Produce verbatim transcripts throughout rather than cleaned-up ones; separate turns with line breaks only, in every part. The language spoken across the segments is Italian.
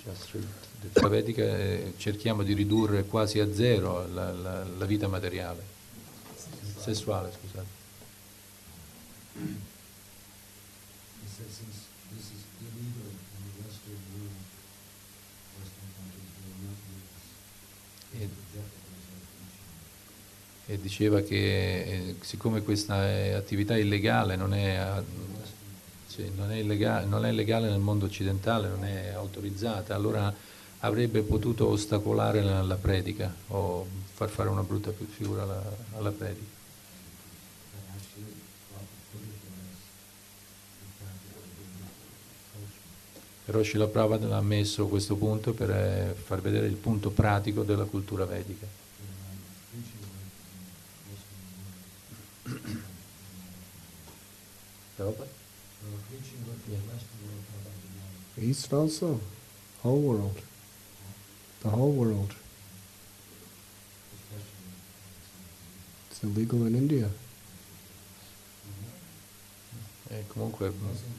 Just la Vedica eh, cerchiamo di ridurre quasi a zero la, la, la vita materiale, sessuale, scusate. E, e diceva che eh, siccome questa è attività illegale, non è, sì, non, è illegale, non è legale nel mondo occidentale, non è autorizzata, allora avrebbe potuto ostacolare la, la predica o far fare una brutta figura alla, alla predica. Però Srila Prabhupada ha messo questo punto per eh, far vedere il punto pratico della cultura vedica.
East also, whole world, the whole world. It's illegal in India.
E comunque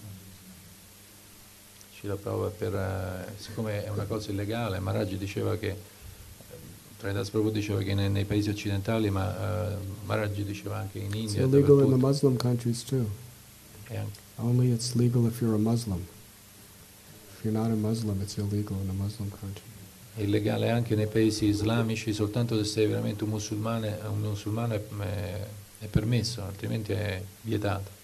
Srila Prabhupada, per, eh, siccome è una cosa illegale, Maharaj diceva che, Traidas Prabhu diceva che nei, nei paesi occidentali, ma uh, Maharaj diceva anche in India.
It's illegal in the Muslim countries too.
E anche,
Only it's legal if you're a Muslim. If you're not a Muslim, it's illegal in a Muslim country.
È illegale anche nei paesi islamici, soltanto se sei veramente un musulmano, un musulmano è, è, è permesso, altrimenti è vietato.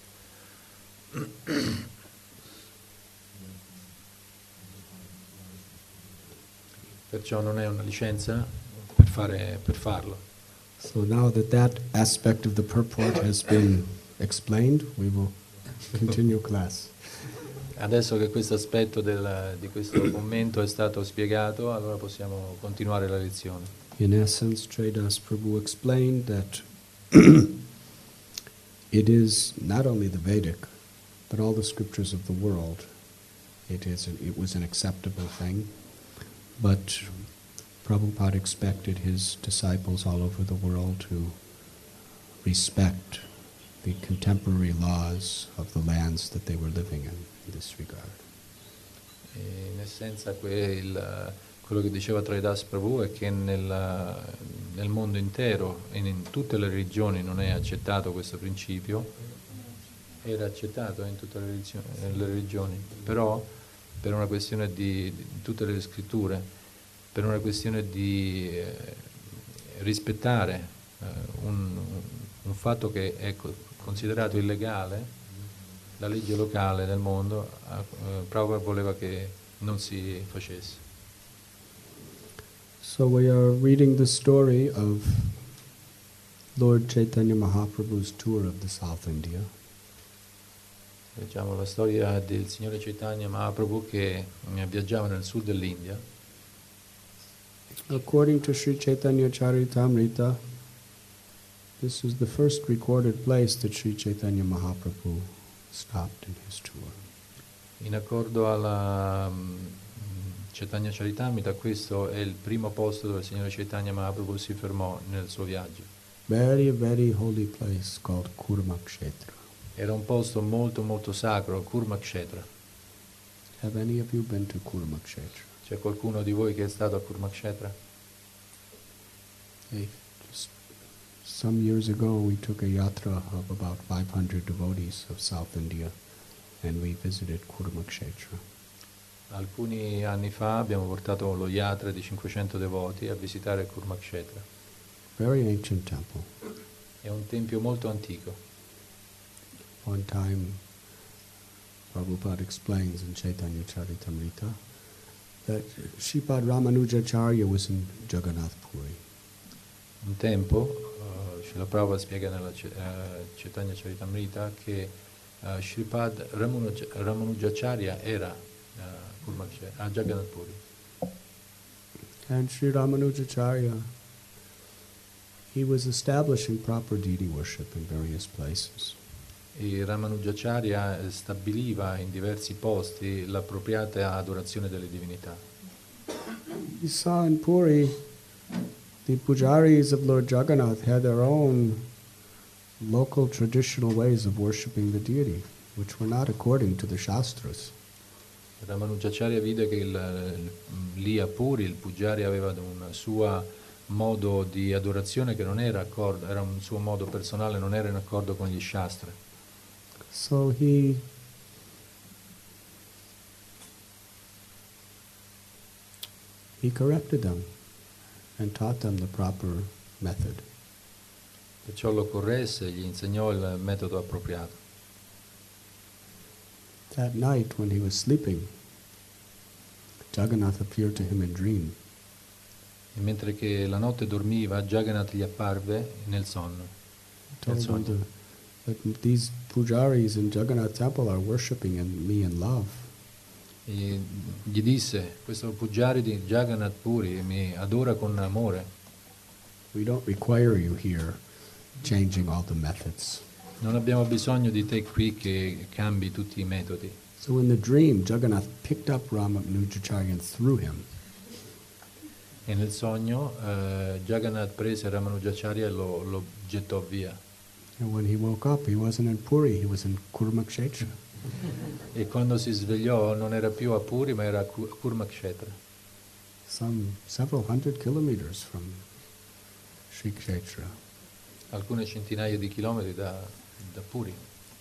Perciò non è una licenza per, fare, per farlo.
So now that that aspect of the purport has been explained, we will continue class.
Adesso che questo aspetto del, di questo commento è stato spiegato, allora possiamo continuare la lezione.
In essence, Traidas Prabhu explained that it is not only the Vedic, but all the scriptures of the world. It is an, it was an acceptable thing, but Prabhupada expected his disciples all over the world to respect the contemporary laws of the lands that they were living in, in this regard.
E in essenza quel, quello che diceva Traidas Prabhu è che nel, nel mondo intero e in tutte le religioni non è accettato questo principio, era accettato in tutte le religioni, le religioni, però per una questione di, di tutte le scritture, per una questione di eh, rispettare eh, un, un fatto che è considerato illegale, la legge locale del mondo, eh, Prabhupada voleva che non si facesse.
So we are reading the story of Lord Chaitanya Mahaprabhu's tour of the South India.
Leggiamo la storia del Signore Chaitanya Mahaprabhu che viaggiava nel sud dell'India.
According to Sri Chaitanya Charitamrita, this is the first recorded place that Sri Chaitanya Mahaprabhu stopped in his tour.
In accordo alla um, Chaitanya Charitamrita, questo è il primo posto dove il Signore Chaitanya Mahaprabhu si fermò nel suo viaggio.
Very, very holy place called Kurmakshetra.
Era un posto molto molto sacro, Kurmakshetra.
Have any of you been to Kurmakshetra?
C'è qualcuno di voi che è stato a Kurmakshetra?
Hey, just some years ago we took a yatra of about five hundred devotees of South India and we visited Kurmakshetra.
Alcuni anni fa abbiamo portato lo yatra di cinquecento devoti a visitare Kurmakshetra.
Very ancient temple.
È un tempio molto antico.
One time Prabhupada explains in Chaitanya Charitamrita that Shripad Ramanujacharya was in Jagannath Puri.
Un tempo, uh, Srila Prabhupada spiega nella uh, Chaitanya Charitamrita che uh, Shripad Ramanuj- Ramanujacharya era uh, Kurmakshetra, a Jagannath Puri.
And Sri Ramanujacharya, he was establishing proper deity worship in various places.
E Ramanujacharya stabiliva in diversi posti l'appropriata adorazione delle divinità.
He saw in Puri the pujaris of Lord Jagannath had their own local traditional ways of worshipping the deity, which were not according to the Shastras.
Ramanujacharya vide che il, lì a Puri il Pujari aveva un suo modo di adorazione che non era accordo, era un suo modo personale, non era in accordo con gli Shastra.
So he he corrected them and taught them the proper method.
Perciò lo corresse e gli insegnò il metodo appropriato.
That night when he was sleeping, Jagannath appeared to him in dream.
E mentre che la notte dormiva, Jagannath gli apparve nel sonno.
Told him to, that these pujaris in Jagannath temple are worshipping in me in love.
E gli disse, questo Pujari di Jagannath Puri mi adora con amore.
We don't require you here changing all the methods.
Non abbiamo bisogno di te qui che cambi tutti i metodi.
So in the dream, Jagannath picked up Ramanujacharya and threw him.
E nel sogno eh, Jagannath prese Ramanujacharya e lo, lo gettò via.
And when he woke up, he wasn't in Puri, he was in Kurmakshetra.
E quando si svegliò non era più a Puri ma era a Kurmakshetra.
Some several hundred kilometers from Sri Kshetra.
Alcune centinaia di chilometri da, da Puri.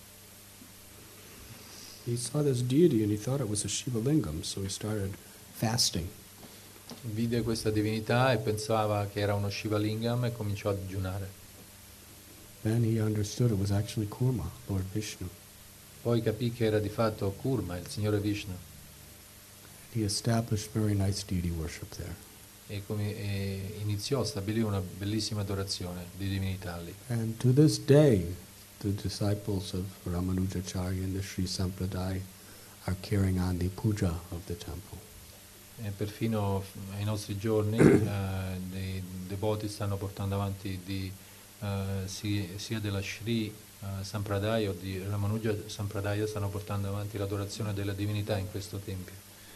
He saw this deity and he thought it was a Shiva Lingam, so he started fasting.
Vide questa divinità e pensava che era uno Shiva Lingam e cominciò a digiunare.
Then he understood it was actually Kurma, Lord Vishnu.
Poi capì che era di fatto Kurma, il Signore Vishnu.
He established very nice deity worship there.
E, come, e iniziò a stabilire una bellissima adorazione di divinità lì.
And to this day, the disciples of Ramanujacharya in the Sri Sampradaya are carrying on the puja of the temple.
E perfino ai nostri giorni eh, dei devoti stanno portando avanti di, eh, sia, sia della Sri eh, Sampradaya o di Ramanuja Sampradaya, stanno portando avanti l'adorazione della divinità in questo tempio.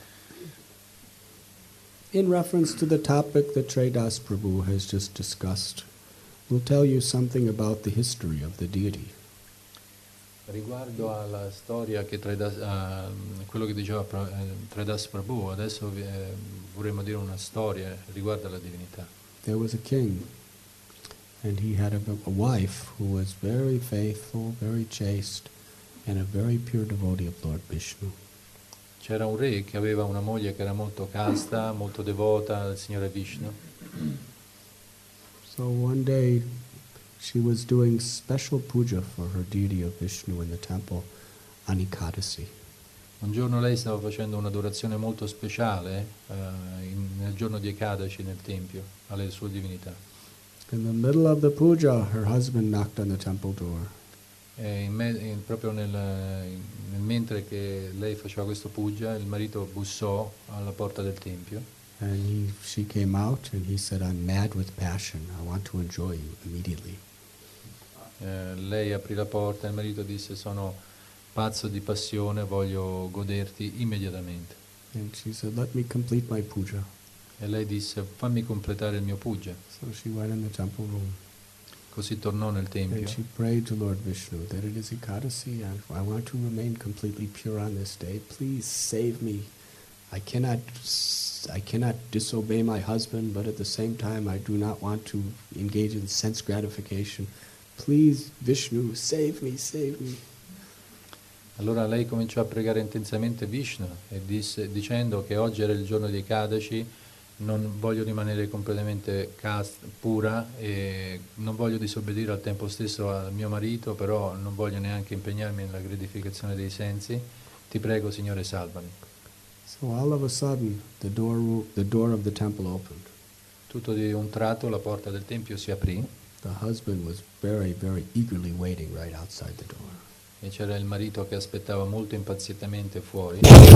In reference to the topic that Tridas Prabhu has just discussed, we'll tell you something about the history of the deity.
Riguardo alla storia che Tridas, uh, quello che diceva uh, Tridas Prabhu, adesso uh, vorremmo dire una storia riguardo alla divinità.
There was a king, and he had a, a wife who was very faithful, very chaste, and a very pure devotee of Lord Vishnu.
C'era un re che aveva una moglie che era molto casta, molto devota al Signore Vishnu.
So one day she was doing special puja for her deity of Vishnu in the temple on Ekadasi.
Un giorno lei stava facendo un'adorazione molto speciale uh, in, nel giorno di Ekadashi nel tempio, alle sue divinità.
In the middle of the puja, her husband knocked on the temple door.
E in me, in, proprio nel, nel mentre che lei faceva questo puja, il marito bussò alla porta del tempio.
And he, she came out and he said, I'm mad with passion. I want to enjoy you immediately.
Eh, lei aprì la porta e il marito disse, sono pazzo di passione, voglio goderti immediatamente.
And she said, let me complete my puja.
E lei disse, fammi completare il mio puja.
So she went in the temple room.
Così tornò nel tempio.
And she prayed to Lord Vishnu that it is Ekadasi and I want to remain completely pure on this day. Please save me. I cannot, I cannot disobey my husband, but at the same time I do not want to engage in sense gratification. Please, Vishnu, save me, save me.
Allora lei cominciò a pregare intensamente Vishnu e disse, dicendo che oggi era il giorno di Ekadashi, non voglio rimanere completamente cast, pura e non voglio disobbedire al tempo stesso al mio marito, però non voglio neanche impegnarmi nella gratificazione dei sensi. Ti prego, Signore, salvami.
So all of a sudden, the door, the door of the temple opened.
Tutto di un tratto la porta del tempio si aprì.
The husband was very, very eagerly waiting right outside the door.
E c'era il marito che aspettava molto impazientemente fuori.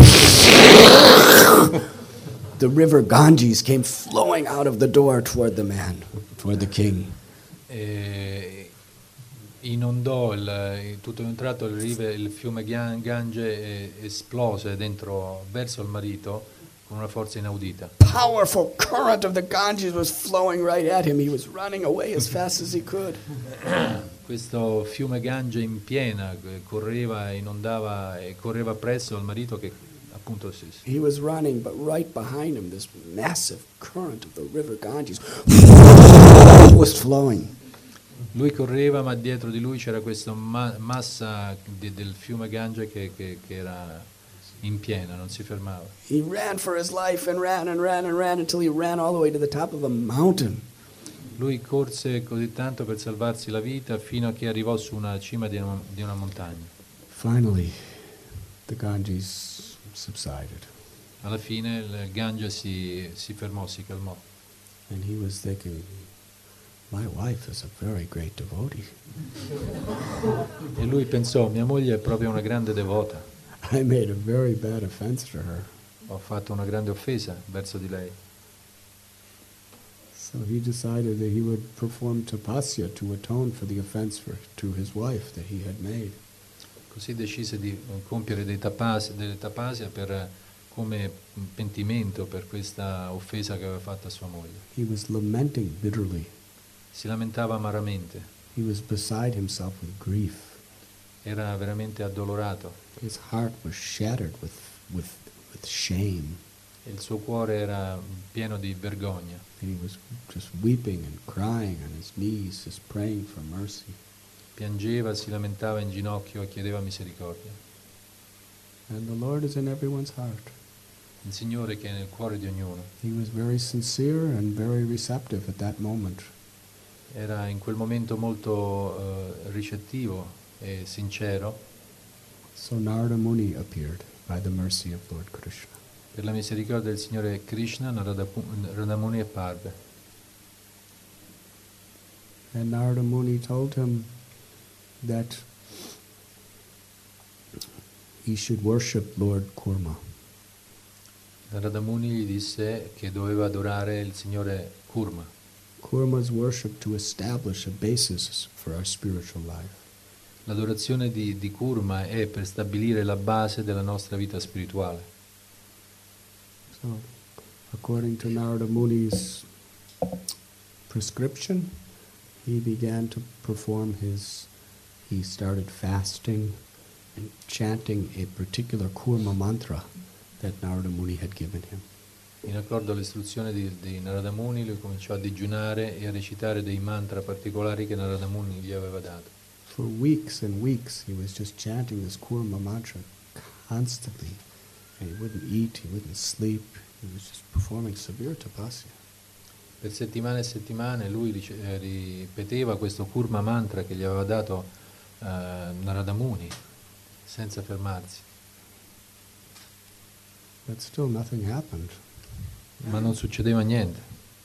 The river Ganges came flowing out of the door toward the man, toward the king.
E inondò il, tutto di un tratto il, rive, il fiume Gange esplose dentro verso il marito con una forza inaudita.
Powerful current of the Ganges was flowing right at him. He was running away as fast as he could.
Questo fiume Gange in piena correva, inondava e correva presso al marito che appunto sì, sì.
He was running, but right behind him, this massive current of the river Ganges was flowing.
Lui correva, ma dietro di lui c'era questa ma- massa di- del fiume Gange che, che- che era in piena, non si fermava.
He ran for his life and ran and ran and ran until he ran all the way to the top of a mountain.
Lui corse così tanto per salvarsi la vita fino a che arrivò su una cima di una, di una montagna.
Finally, the Ganges subsided.
Alla fine il Gange si, si fermò, si calmò.
And he was thinking, my wife is a very great devotee.
E lui pensò, mia moglie è proprio una grande devota.
I made a very bad offense to her.
Ho fatto una grande offesa verso di lei.
So he decided that he would perform tapasya to atone for the offense for, to his wife that he had made.
Così decise di compiere dei tapasi, delle tapasia per, come pentimento per questa offesa che aveva fatto a sua moglie.
He was lamenting bitterly.
Si lamentava amaramente,
He was beside himself with grief.
era veramente addolorato.
His heart was shattered with, with, with shame.
E il suo cuore era pieno di vergogna.
And he was just weeping and crying on his knees, just praying for mercy.
Piangeva, si lamentava in ginocchio e chiedeva misericordia.
And the Lord is in everyone's heart.
Il Signore che è nel cuore di ognuno.
He was very sincere and very receptive at that moment.
Era in quel momento molto eh, ricettivo e sincero.
So Narada Muni appeared by the mercy of Lord Krishna.
Per la misericordia del Signore Krishna, Narada Narada Muni apparve.
And Narada Muni told him that he should worship Lord Kurma.
Narada Muni gli disse che doveva adorare il Signore Kurma.
Kurma's worship to establish a basis for our spiritual life.
L'adorazione di, di Kurma è per stabilire la base della nostra vita spirituale.
So, according to Narada Muni's prescription, he began to perform his, he started fasting and chanting a particular Kurma mantra that Narada Muni had given him.
In accordo all'istruzione di, di Narada Muni, lui cominciò a digiunare e a recitare dei mantra particolari che Narada Muni gli aveva dato.
For weeks and weeks he was just chanting this Kurma mantra constantly. And he wouldn't eat, he wouldn't sleep, he was just performing severe tapasya.
Per settimane e settimane lui rice- eh, ripeteva questo Kurma mantra che gli aveva dato eh, Narada Muni, senza fermarsi.
But still nothing happened.
Ma non succedeva niente.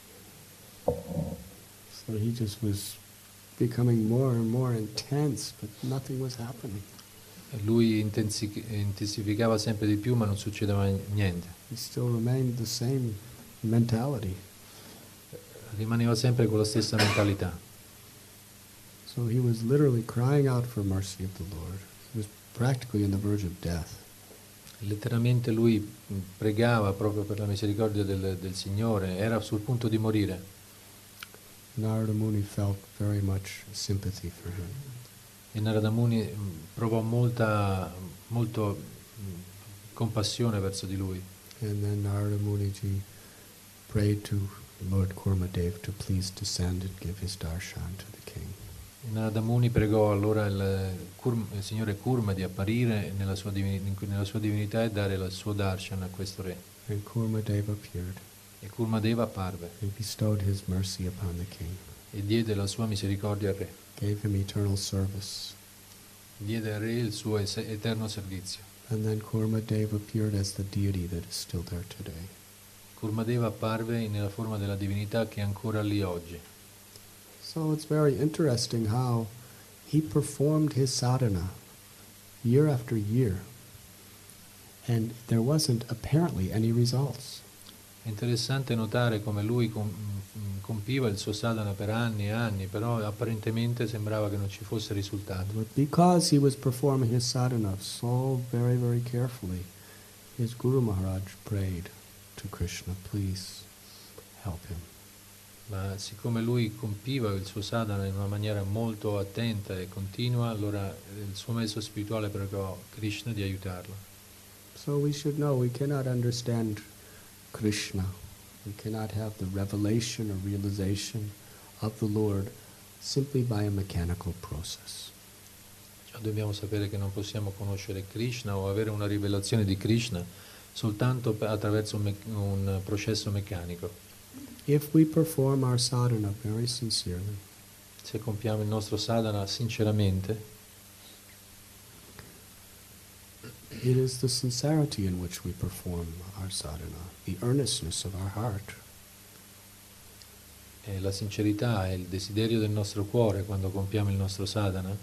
So he just was becoming more and more intense, but nothing was happening.
Lui intensi- intensificava sempre di più, ma non succedeva niente.
He still remained the same mentality.
Rimaneva sempre con la stessa mentalità.
So he was literally crying out for mercy of the Lord. He was practically on the verge of death.
Letteralmente lui pregava proprio per la misericordia del, del Signore, era sul punto di morire.
Narada Muni felt very much sympathy for him.
E Narada Muni provò molta molto compassione verso di lui.
And then Narada Muni ji prayed to Lord Kurmadev to please descend and give his darshan to the king.
E Narada Muni pregò allora il, Kurma, il Signore Kurma di apparire nella sua, divin, nella sua divinità e dare il suo darshan a questo re.
And Kurmadev appeared.
E Kurmadeva apparve
and bestowed his mercy upon the king,
e diede la sua misericordia al re.
gave him eternal service.
Diede al re il suo es- eterno servizio.
And then Kurmadev appeared as the deity that is still there today.
Kurmadeva apparve nella forma della divinità che è ancora lì oggi.
So it's very interesting how he performed his sadhana year after year, and there wasn't apparently any results.
È interessante notare come lui com- compiva il suo sadhana per anni e anni, però apparentemente sembrava che non ci fosse risultato.
But because he was performing his sadhana so very, very carefully, his Guru Maharaj prayed to Krishna, please help him.
Ma siccome lui compiva il suo sadhana in una maniera molto attenta e continua, allora il suo maestro spirituale pregò Krishna di aiutarlo.
So we should know we cannot understand Krishna. We cannot have the revelation or realization of the Lord simply by a mechanical process.
Cioè, dobbiamo sapere che non possiamo conoscere Krishna o avere una rivelazione di Krishna soltanto per- attraverso un, me- un processo meccanico.
If we perform our sadhana very sincerely,
Se compiamo il nostro sadhana sinceramente,
it is the sincerity in which we perform our sadhana, the earnestness of our heart.
e la sincerità è il desiderio del nostro cuore quando compiamo il nostro sadhana,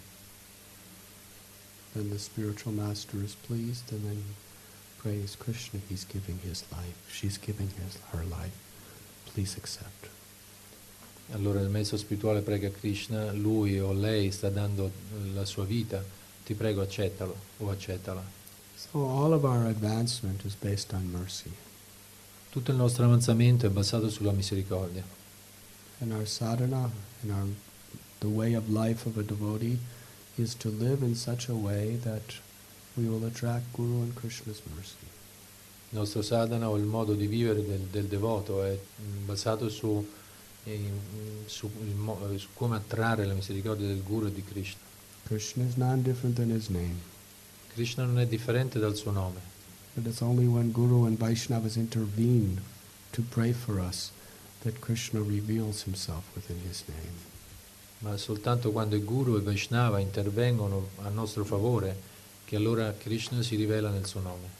Then the spiritual master is pleased and then praise Krishna. He's giving his life. She's giving his, her life. Please accept.
allora il maestro spirituale prega Krishna, lui o lei sta dando la sua vita, ti prego accettalo o accettala.
So all of our advancement is based on mercy.
Tutto il nostro avanzamento è basato sulla misericordia.
And our sadhana and our, the way of life of a devotee is to live in such a way that we will attract Guru and Krishna's mercy.
Il nostro sadhana o il modo di vivere del, del devoto è mm, basato su, eh, su, il mo- eh, su come attrarre la misericordia del Guru e di Krishna.
Krishna is non different than his name.
Krishna non è differente dal suo nome,
But it's only when Guru and Vaishnavas intervene to pray for us that Krishna reveals himself within his name.
ma soltanto quando il Guru e Vaishnava intervengono a nostro favore che allora Krishna si rivela nel suo nome.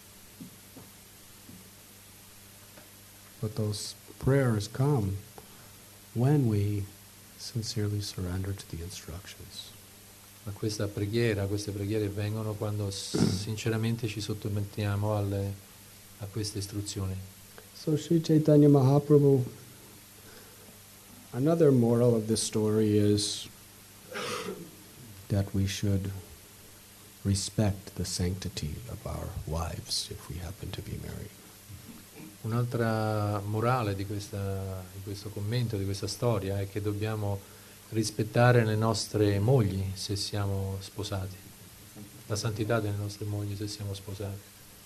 But those prayers come when we sincerely surrender to the instructions.
Ma questa preghiera, queste preghiere vengono quando s- sinceramente ci sottomettiamo alle- a queste istruzioni.
So Sri Chaitanya Mahaprabhu, another moral of this story is that we should respect the sanctity of our wives if we happen to be married.
Un'altra morale di, questa, di questo commento, di questa storia, è che dobbiamo rispettare le nostre mogli se siamo sposati, la santità delle nostre mogli se siamo sposati.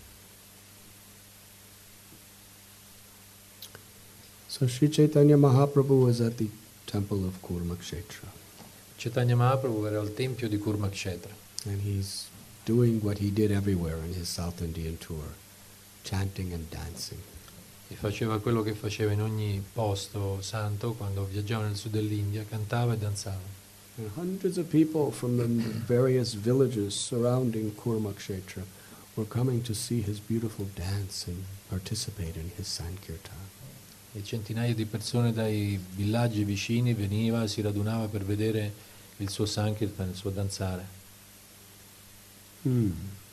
So Sri Chaitanya Mahaprabhu was at the temple of Kurmakshetra,
Chaitanya Mahaprabhu era al tempio di Kurmakshetra
and he's doing what he did everywhere in his South Indian tour, chanting and dancing.
e faceva quello che faceva in ogni posto santo quando viaggiava nel sud dell'India, cantava e danzava.
And hundreds of people from the various villages surrounding Kurmakshetra were coming to see his beautiful dance and participate in his Sankirtan.
E centinaia di persone dai villaggi vicini veniva, si radunava per vedere il suo Sankirtan, il suo danzare.
Hmm.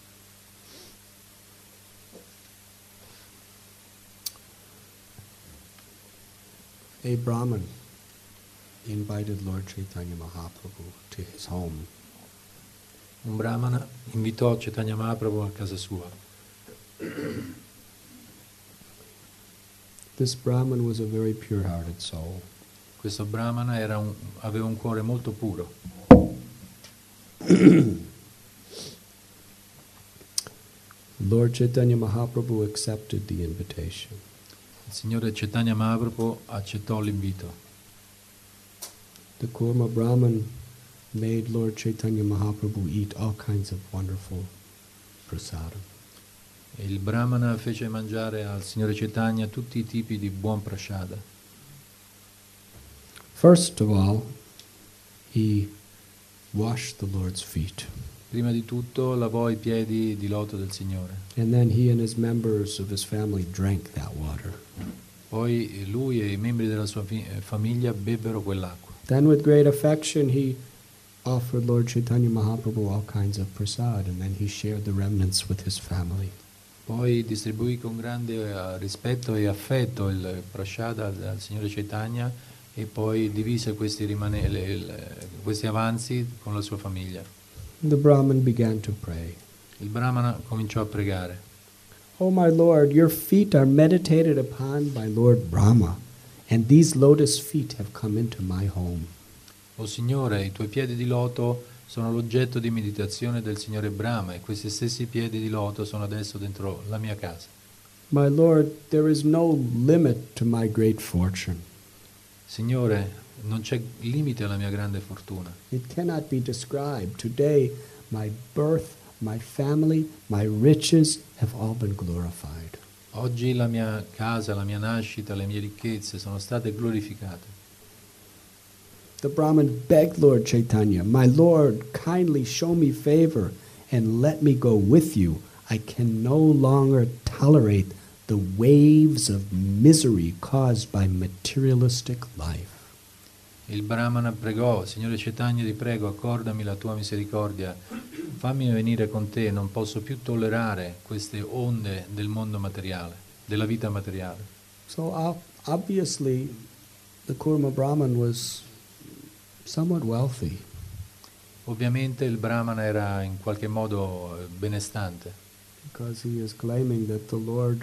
A Brahmin invited Lord Chaitanya Mahaprabhu to his home.
Un brahmana invitò Chaitanya Mahaprabhu a casa sua.
This Brahmin was a very pure-hearted soul.
Questo brahmana era un- aveva un cuore molto puro.
Lord Chaitanya Mahaprabhu accepted the invitation.
Il signore Chaitanya Mahaprabhu accettò l'invito.
The Kurma Brahmin made Lord Chaitanya Mahaprabhu eat all kinds of wonderful prasadam.
E il brahmana fece mangiare al signore Chaitanya tutti i tipi di buon prasada.
First of all, he washed the Lord's feet,
Prima di tutto lavò i piedi di loto del Signore.
and then he and his members of his family drank that water.
Poi lui e i membri della sua fi- eh, famiglia bevvero quell'acqua.
Then with great affection he offered Lord Chaitanya Mahaprabhu all kinds of prasad, and then he shared the remnants with his family.
Poi distribuì con grande eh, rispetto e affetto il prasada al, al signore Chaitanya e poi divise questi, rimane- le- le- questi avanzi con la sua famiglia.
The Brahmin began to pray.
Il brahmana cominciò a pregare.
Oh my Lord, your feet are meditated upon by Lord Brahma, and these lotus feet have come into my home.
O Signore, i tuoi piedi di loto sono l'oggetto di meditazione del Signore Brahma e questi stessi piedi di loto sono adesso dentro la mia casa.
My Lord, there is no limit to my great fortune.
Signore, non c'è limite alla mia grande fortuna.
It cannot be described. Today, my birth, my family, my riches have all been glorified.
Oggi la mia casa, la mia nascita, le mie ricchezze sono state glorificate.
The Brahmin begged Lord Chaitanya, "My Lord, kindly show me favor and let me go with you. I can no longer tolerate the waves of misery caused by materialistic life."
Il Brahmana pregò: Signore Chaitanya, ti prego, accordami la tua misericordia, fammi venire con te, non posso più tollerare queste onde del mondo materiale, della vita materiale.
So uh, obviously, the Kurma Brahmin was somewhat wealthy.
Ovviamente il Brahmana era in qualche modo benestante,
Because he is claiming that the Lord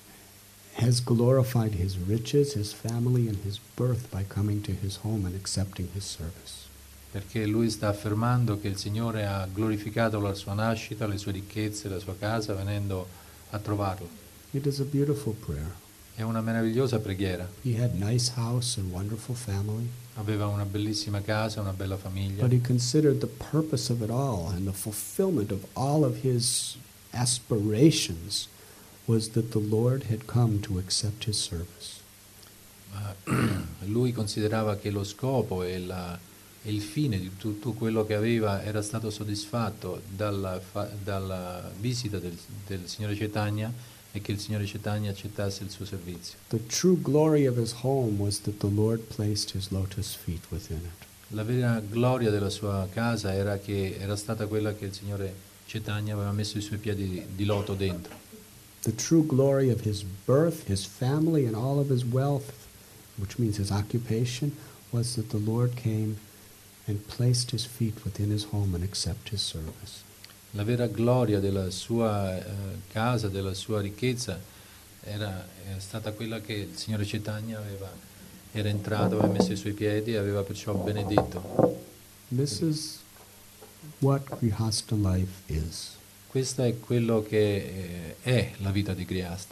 has glorified his riches, his family, and his birth by coming to his home and accepting his service.
perché lui sta affermando che il Signore ha glorificato la sua nascita, le sue ricchezze, la sua casa, venendo a trovarlo.
It is a beautiful prayer.
È una meravigliosa preghiera.
He had nice house and wonderful family,
Aveva una bellissima casa, una bella famiglia,
but he considered the purpose of it all and the fulfillment of all of his aspirations was that the Lord had come to accept his service.
ma lui considerava che lo scopo e, la- e il fine di tutto quello che aveva era stato soddisfatto dalla, fa- dalla visita del, del Signore Chaitanya e che il Signore Chaitanya accettasse il suo servizio.
The true glory of his home was that the Lord placed his lotus feet within it.
La vera gloria della sua casa era che era stata quella che il Signore Chaitanya aveva messo i suoi piedi di, di loto dentro.
The true glory of his birth, his family, and all of his wealth, which means his occupation, was that the Lord came and placed his feet within his home and accepted his service.
La vera gloria della sua eh, casa, della sua ricchezza, era è stata quella che il Signore Chaitanya aveva, era entrato, aveva messo i suoi piedi e aveva perciò benedetto.
This is what Grihastha life is.
Questo è quello che eh, è la vita di Grihastha.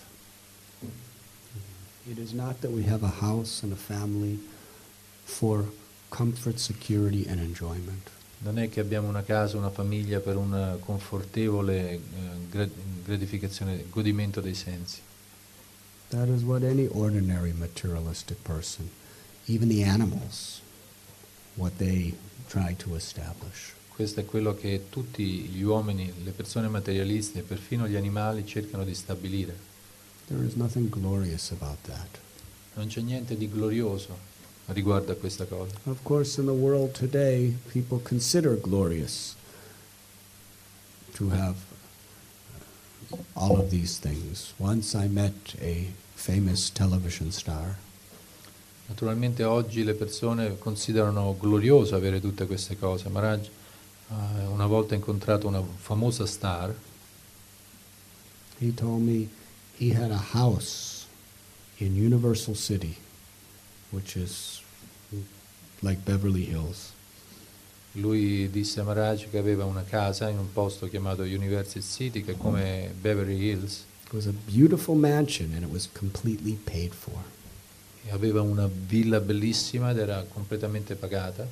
It is not that we have a house and a family for comfort, security, and enjoyment.
Non è che abbiamo una casa, una famiglia per un confortevole eh, gra- gratificazione, godimento dei sensi.
That is what any ordinary materialistic person, even the animals, what they try to establish.
Questo è quello che tutti gli uomini, le persone materialiste, perfino gli animali cercano di stabilire.
There is nothing glorious about that.
Non c'è niente di glorioso riguardo a questa cosa.
Of course, in the world today, people consider glorious to have all of these things. Once I met a famous television star.
Naturalmente oggi le persone considerano glorioso avere tutte queste cose. Maharaj eh, una volta ha incontrato una famosa star.
He told me he had a house in Universal City, which is like Beverly Hills.
Lui disse a Maharaj che aveva una casa in un posto chiamato University City, che è come Beverly Hills,
It was a beautiful mansion and it was completely paid for.
e aveva una villa bellissima ed era completamente pagata.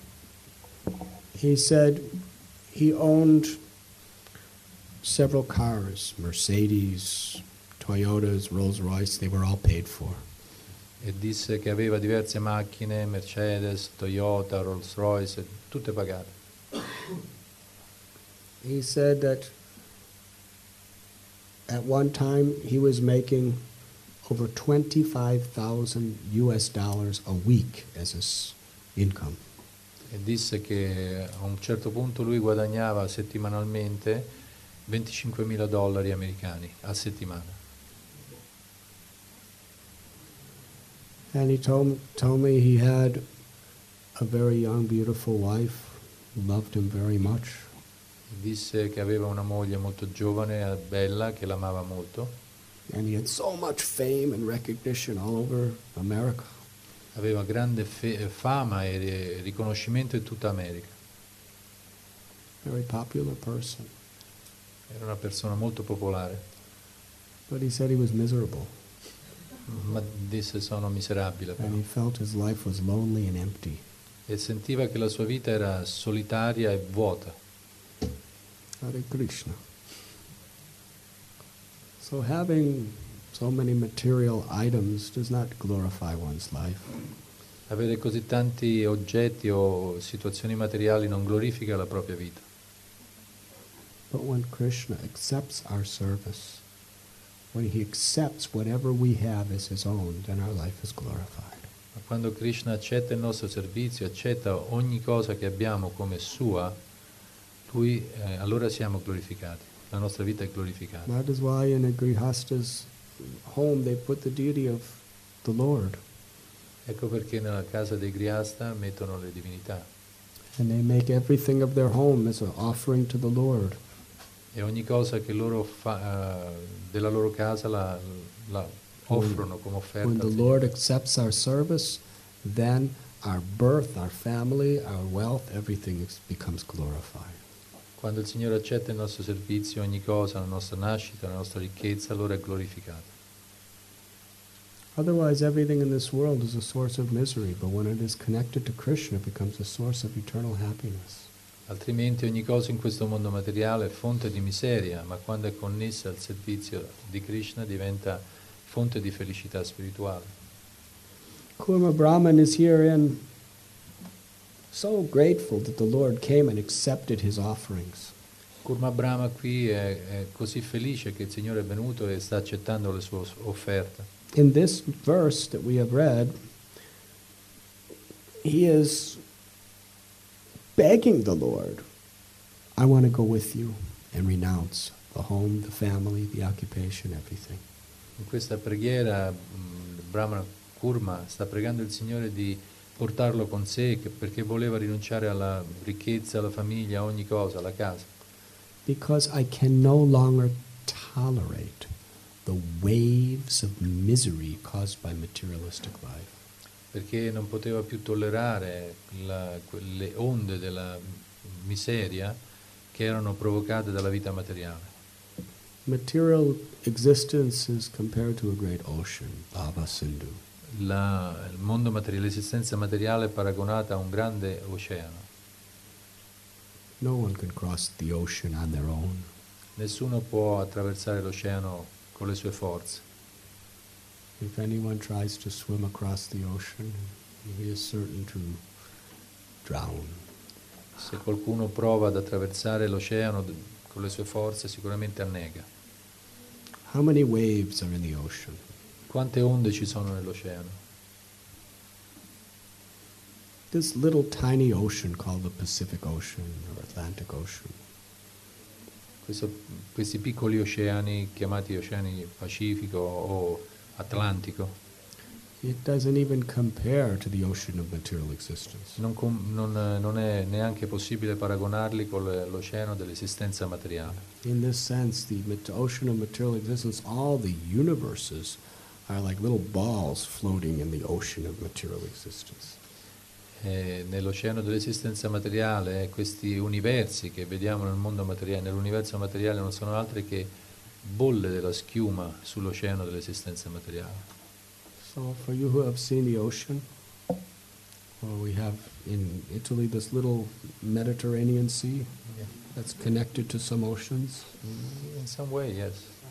He said he owned several cars, Mercedes, Toyotas, Rolls-Royce, they were all paid for.
E disse che aveva diverse macchine, Mercedes, Toyota, Rolls-Royce, tutte pagate.
He said that at one time he was making over twenty-five thousand U S dollars a week as his income.
E disse che a un certo punto lui guadagnava settimanalmente venticinquemila dollari americani a settimana.
And he told, told me he had a very young, beautiful wife who loved him very much.
Disse che aveva una moglie molto giovane e bella che l'amava molto.
And he had so much fame and recognition all over America.
Aveva grande fe- fama e riconoscimento in tutta America.
very popular person.
Era una persona molto popolare,
But he said he was miserable,
ma disse sono miserabile però.
and he felt his life was lonely and empty.
E sentiva che la sua vita era solitaria e vuota.
Hare Krishna. So having so many material items does not glorify one's life.
Avere così tanti oggetti o situazioni materiali non glorifica la propria vita.
But when Krishna accepts our service, when he accepts whatever we have as his own, then our life is glorified.
Ma quando Krishna accetta il nostro servizio, accetta ogni cosa che abbiamo come sua, lui, eh, allora siamo glorificati, la nostra vita è glorificata.
That is why in a Grihasta's home they put the deity of the Lord.
Ecco perché nella casa dei Grihasta mettono le divinità.
And they make everything of their home as an offering to the Lord.
E ogni cosa che loro fa, uh, della loro casa la, la offrono come offerta.
When the Lord accepts our service, then our birth, our family, our wealth, everything is, becomes glorified.
Quando il Signore accetta il nostro servizio, ogni cosa, la nostra nascita, la nostra ricchezza, allora è glorificata.
Otherwise, everything in this world is a source of misery, but when it is connected to Krishna, it becomes a source of eternal happiness.
Altrimenti ogni cosa in questo mondo materiale è fonte di miseria, ma quando è connessa al servizio di Krishna diventa fonte di felicità spirituale.
Kurma Brahman is herein so grateful that the Lord came and accepted his offerings.
Kurma Brahma qui è, è così felice che il Signore è venuto e sta accettando le sue offerte.
In this verse that we have read, he is begging the Lord, I want to go with you and renounce the home, the family, the occupation, everything.
In questa preghiera mh, Brahmana Kurma sta pregando il Signore di portarlo con sé che, perché voleva rinunciare alla ricchezza, alla famiglia, a ogni cosa, alla casa.
Because I can no longer tolerate the waves of misery caused by materialistic life.
Perché non poteva più tollerare la, quelle onde della miseria che erano provocate dalla vita materiale.
Material existence is compared to a great ocean, Bhava Sindhu.
La, il mondo materiale, l'esistenza materiale è paragonata a un grande oceano.
No one can cross the ocean on their own.
Nessuno può attraversare l'oceano con le sue forze.
If anyone tries to swim across the ocean, he is certain to drown.
Se qualcuno prova ad attraversare l'oceano d- con le sue forze, sicuramente annega.
How many waves are in the ocean?
Quante onde ci sono nell'oceano?
This little tiny ocean called the Pacific Ocean or Atlantic Ocean.
Questo, questi piccoli oceani chiamati oceani Pacifico o Atlantico
It doesn't even compare to the ocean of material existence.
non, com- non, non è neanche possibile paragonarli con le- l'oceano dell'esistenza materiale.
In this sense, the mat- ocean of material existence, all the universes are like little balls floating in the ocean of material existence.
E nell'oceano dell'esistenza materiale eh, questi universi che vediamo nel mondo materiale, nell'universo materiale non sono altri che bolle della schiuma sull'oceano dell'esistenza materiale.
So for you who have seen the ocean, well, we have in Italy this little Mediterranean Sea that's connected to some oceans.
In some way, yes.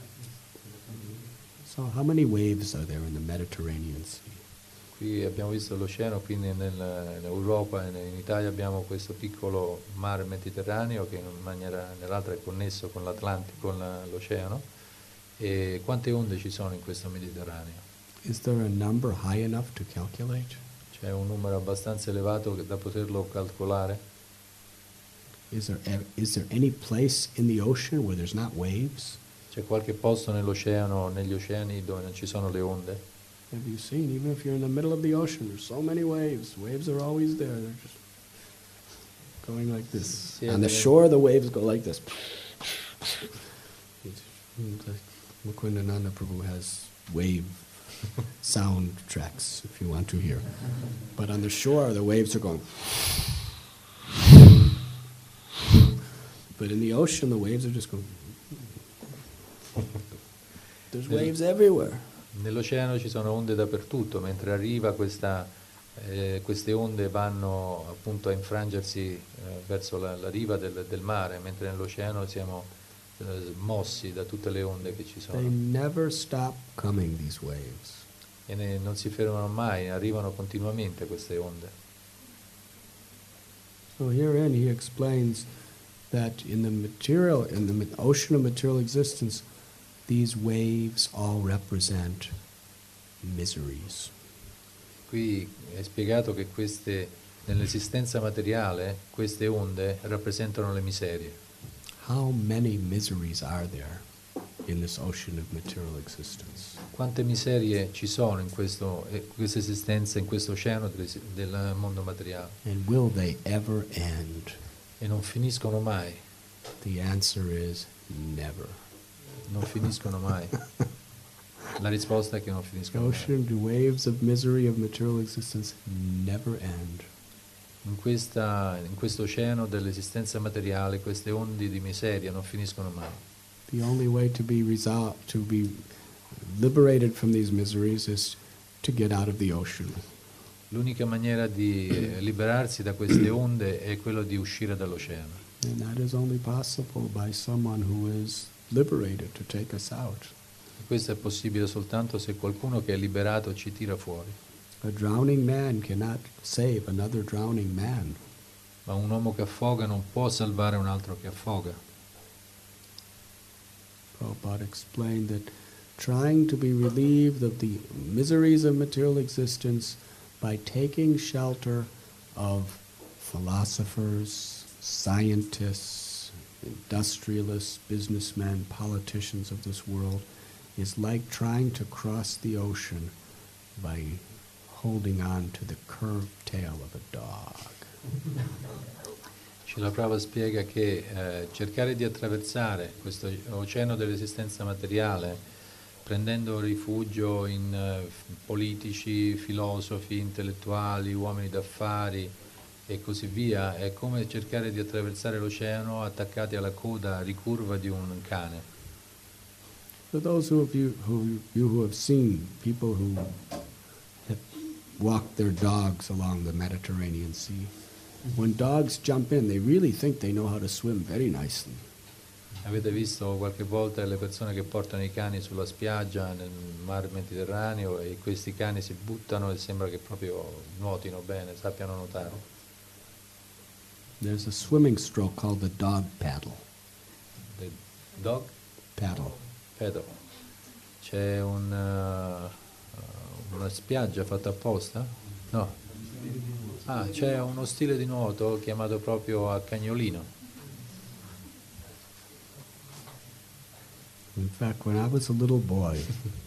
So how many waves are there in the Mediterranean Sea?
Qui abbiamo visto l'oceano, quindi nel, in Europa e in Italia abbiamo questo piccolo mare Mediterraneo che in una maniera o nell'altra è connesso con l'Atlantico, con la- l'oceano. E quante onde ci sono in questo Mediterraneo?
Is there a number high enough to calculate?
C'è un numero abbastanza elevato che- da poterlo calcolare?
Is there, ev- is there any place in the ocean where there's not waves?
C'è qualche posto nell'oceano, negli oceani dove non ci sono le onde?
Have you seen, even if you're in the middle of the ocean, there's so many waves. Waves are always there. They're just going like this.
Sì,
On the
eh,
shore, the waves go like this. Mukundananda Prabhu has wave sound tracks, if you want to hear. But on the shore, the waves are going. But in the ocean, the waves are just going. There's
Nel-
waves everywhere.
Nell'oceano ci sono onde dappertutto, mentre arriva questa, eh, queste onde vanno appunto a infrangersi eh, verso la, la riva del, del mare, mentre nell'oceano siamo eh, mossi da tutte le onde che ci
They
sono.
never stop coming, these waves.
E ne- non si fermano mai, arrivano continuamente queste onde.
So herein he explains that in the material, in the ma- ocean of material existence, these waves all represent miseries.
Qui è spiegato che queste, nell'esistenza materiale, queste onde rappresentano le miserie.
How many miseries are there in this ocean of material existence?
Quante miserie ci sono in questo, eh, questa esistenza, in questo oceano del, del mondo materiale?
And will they ever end?
E non finiscono mai,
The answer is never.
non finiscono mai. La risposta è che non
The
finiscono mai.
ocean, the waves of misery of material existence never end.
In, questa, in questo oceano dell'esistenza materiale, queste onde di miseria non finiscono mai.
The only way to be resolved, to be liberated from these miseries is to get out of the ocean.
L'unica maniera di eh, liberarsi da queste onde è quello di uscire dall'oceano.
And that is only possible by someone who is liberated to take us out.
E questo è possibile soltanto se qualcuno che è liberato ci tira fuori.
A drowning man cannot save another drowning man.
Ma un uomo che affoga non può salvare un altro che affoga.
Prabhupada explained that trying to be relieved of the miseries of material existence by taking shelter of philosophers, scientists, industrialists, businessmen, politicians of this world is like trying to cross the ocean by holding on to the curved tail of a dog.
Srila Prabhupada spiega che eh, cercare di attraversare questo oceano dell'esistenza materiale prendendo rifugio in eh, politici, filosofi, intellettuali, uomini d'affari e così via, è come cercare di attraversare l'oceano attaccati alla coda ricurva di un cane.
For those who of you who, you who have seen people who have walked their dogs along the Mediterranean Sea, when dogs jump in, they really think they know how to swim very nicely.
Avete visto qualche volta le persone che portano i cani sulla spiaggia nel mar Mediterraneo e questi cani si buttano e sembra che proprio nuotino bene, sappiano nuotare.
There's a swimming stroke called the dog paddle.
The dog
Paddle.
paddle. C'è un, uh, una spiaggia fatta apposta? No. Ah, c'è uno stile di nuoto chiamato proprio a cagnolino.
In fact, when I was a little boy,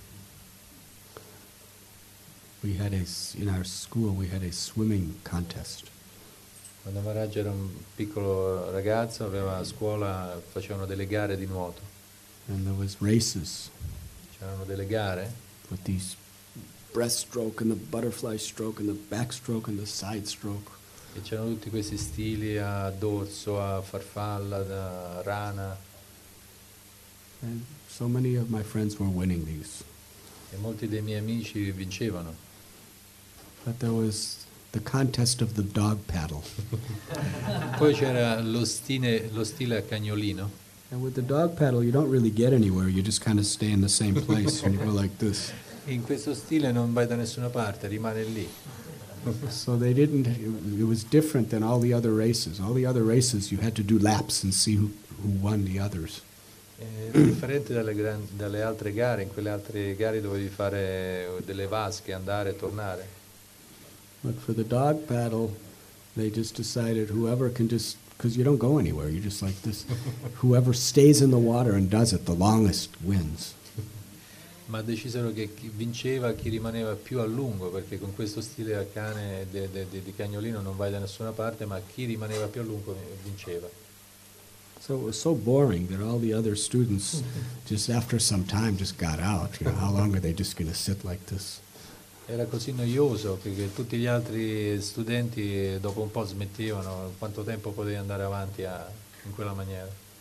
we had a s- in our school we had a swimming contest.
Quando Maharaj era un piccolo ragazzo, aveva a scuola, facevano delle gare di nuoto.
And there was races
C'erano delle gare
with these breaststroke and the butterfly stroke and the backstroke and the side stroke.
e c'erano tutti questi stili a dorso, a farfalla, da rana,
And so many of my friends were winning these.
e molti dei miei amici vincevano.
But there was the contest of the dog paddle.
Poi c'era lo stile, lo stile a cagnolino,
And with the dog paddle, you don't really get anywhere. You just kind of stay in the same place and you go like this.
e in questo stile non vai da nessuna parte, rimane lì.
So they didn't, it was different than all the other races. All the other races, you had to do laps and see who, who won the others.
È differente dalle, gran- dalle altre gare, in quelle altre gare dovevi fare delle vasche, andare e tornare.
But for the dog paddle, they just decided whoever can just, because you don't go anywhere, you're just like this. Whoever stays in the water and does it the longest wins.
Ma decisero che chi vinceva chi rimaneva più a lungo, perché con questo stile a cane de- de- de- di cagnolino non vai da nessuna parte, ma chi rimaneva più a lungo vinceva.
So it was so boring that all the other students, just after some time, just got out. You know, how long are they just going to sit like this?
Era così noioso che tutti gli altri studenti dopo un po' smettevano, quanto tempo potevi andare avanti a- in quella maniera.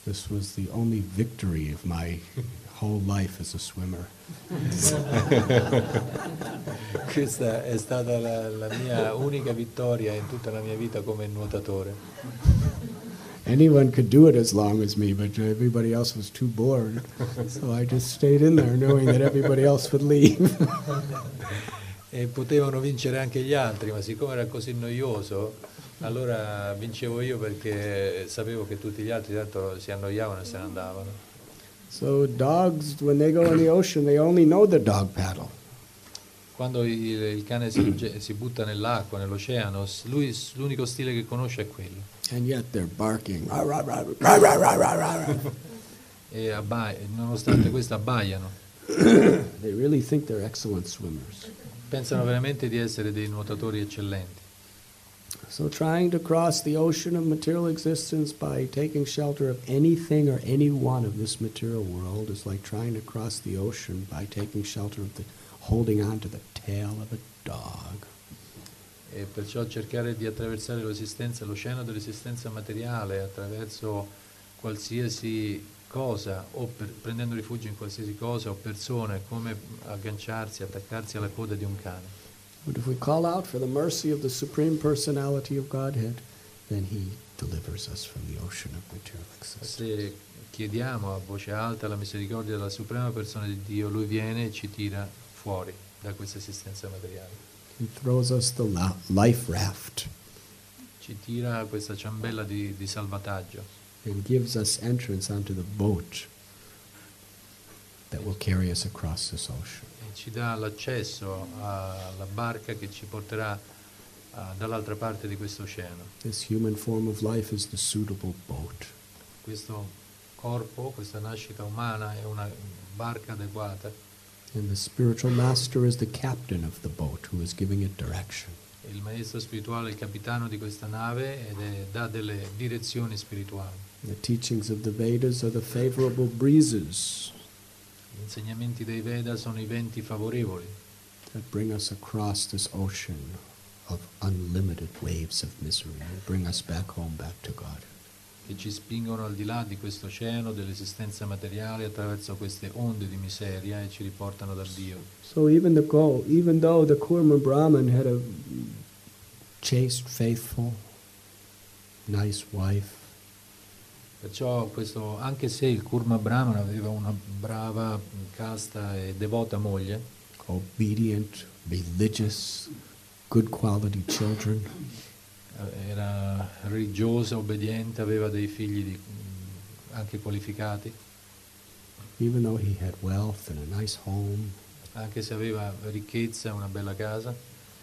This was the only victory of my whole life as a swimmer.
Questa è stata la, la mia unica vittoria in tutta la mia vita come nuotatore.
Anyone could do it as long as me, but everybody else was too bored. So I just stayed in there knowing that everybody else would leave.
E potevano vincere anche gli altri, ma siccome era così noioso, allora vincevo io perché sapevo che tutti gli altri tanto si annoiavano e se ne andavano.
So dogs, when they go in the ocean, they only know the dog paddle.
Quando il, il cane si, si butta nell'acqua, nell'oceano, lui l'unico stile che conosce è quello.
And yet they're barking.
E abba- nonostante questo abbaiano.
They really think they're excellent swimmers.
Pensano veramente di essere dei nuotatori eccellenti.
So trying to cross the ocean of material existence by taking shelter of anything or anyone of this material world is like trying to cross the ocean by taking shelter of the holding on to the tail of a dog.
E perciò cercare di attraversare l'esistenza, l'oceano dell'esistenza materiale attraverso qualsiasi cosa o per, prendendo rifugio in qualsiasi cosa o persona, è come agganciarsi, attaccarsi alla coda di un cane.
But if we call out for the mercy of the Supreme Personality of Godhead, then He delivers us from the ocean of material existence.
Se chiediamo a voce alta la misericordia della Suprema Persona di Dio, Lui viene e ci tira fuori da questa esistenza materiale.
He throws us the la- life raft
Ci tira questa ciambella di, di salvataggio
and gives us entrance onto the boat that will carry us across this ocean.
e ci dà l'accesso alla barca che ci porterà uh, dall'altra parte di questo oceano.
This human form of life is the suitable boat.
Questo corpo, questa nascita umana è una barca adeguata.
And the spiritual master is the captain of the boat who is giving it direction.
Il maestro spirituale è il capitano di questa nave ed è, dà delle direzioni spirituali.
The teachings of the Vedas are the favorable breezes
Gli insegnamenti dei Veda sono i venti favorevoli
that bring us across this ocean of unlimited waves of misery and bring us back home, back to God.
che ci spingono al di là di questo oceano dell'esistenza materiale attraverso queste onde di miseria e ci riportano da Dio.
So even the goal, even though the Kurma Brahmin had a chaste, faithful, nice wife,
Perciò questo, anche se il Kurma Brahmana aveva una brava, casta e devota moglie,
obedient, religious, good quality children,
era religiosa, obbediente, aveva dei figli di, anche qualificati,
even though he had wealth and a nice home,
anche se aveva ricchezza e una bella casa,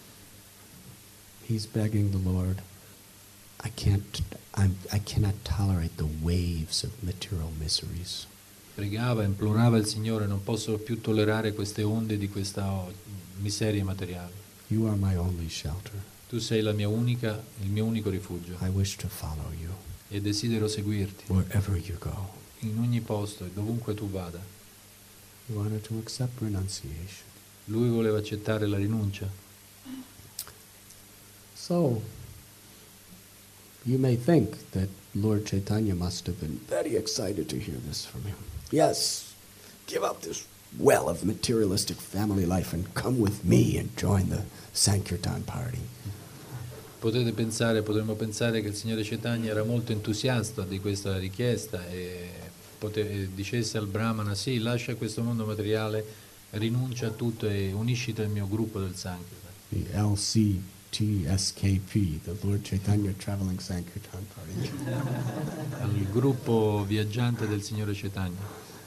he's begging the Lord, I can't, I'm, I cannot tolerate the waves of material miseries.
pregava, implorava il Signore, non posso più tollerare queste onde di questa miseria materiale.
You are my only shelter.
Tu sei la mia unica, il mio unico rifugio
I wish to follow you
e desidero seguirti
wherever you go.
in ogni posto e dovunque tu vada.
He wanted to accept renunciation.
Lui voleva accettare la rinuncia.
So, you may think that Lord Chaitanya must have been very excited to hear this from him. Yes, give up this well of materialistic family life and come with me and join the Sankirtan party.
Potete pensare, potremmo pensare che il Signore Chaitanya era molto entusiasta di questa richiesta e, pote- e dicesse al Brahmana: sì, lascia questo mondo materiale, rinuncia a tutto e unisciti al mio gruppo del Sankirtan.
The L C T S K P, the Lord Chaitanya Traveling Sankirtan Party.
Al gruppo viaggiante del Signore Chaitanya.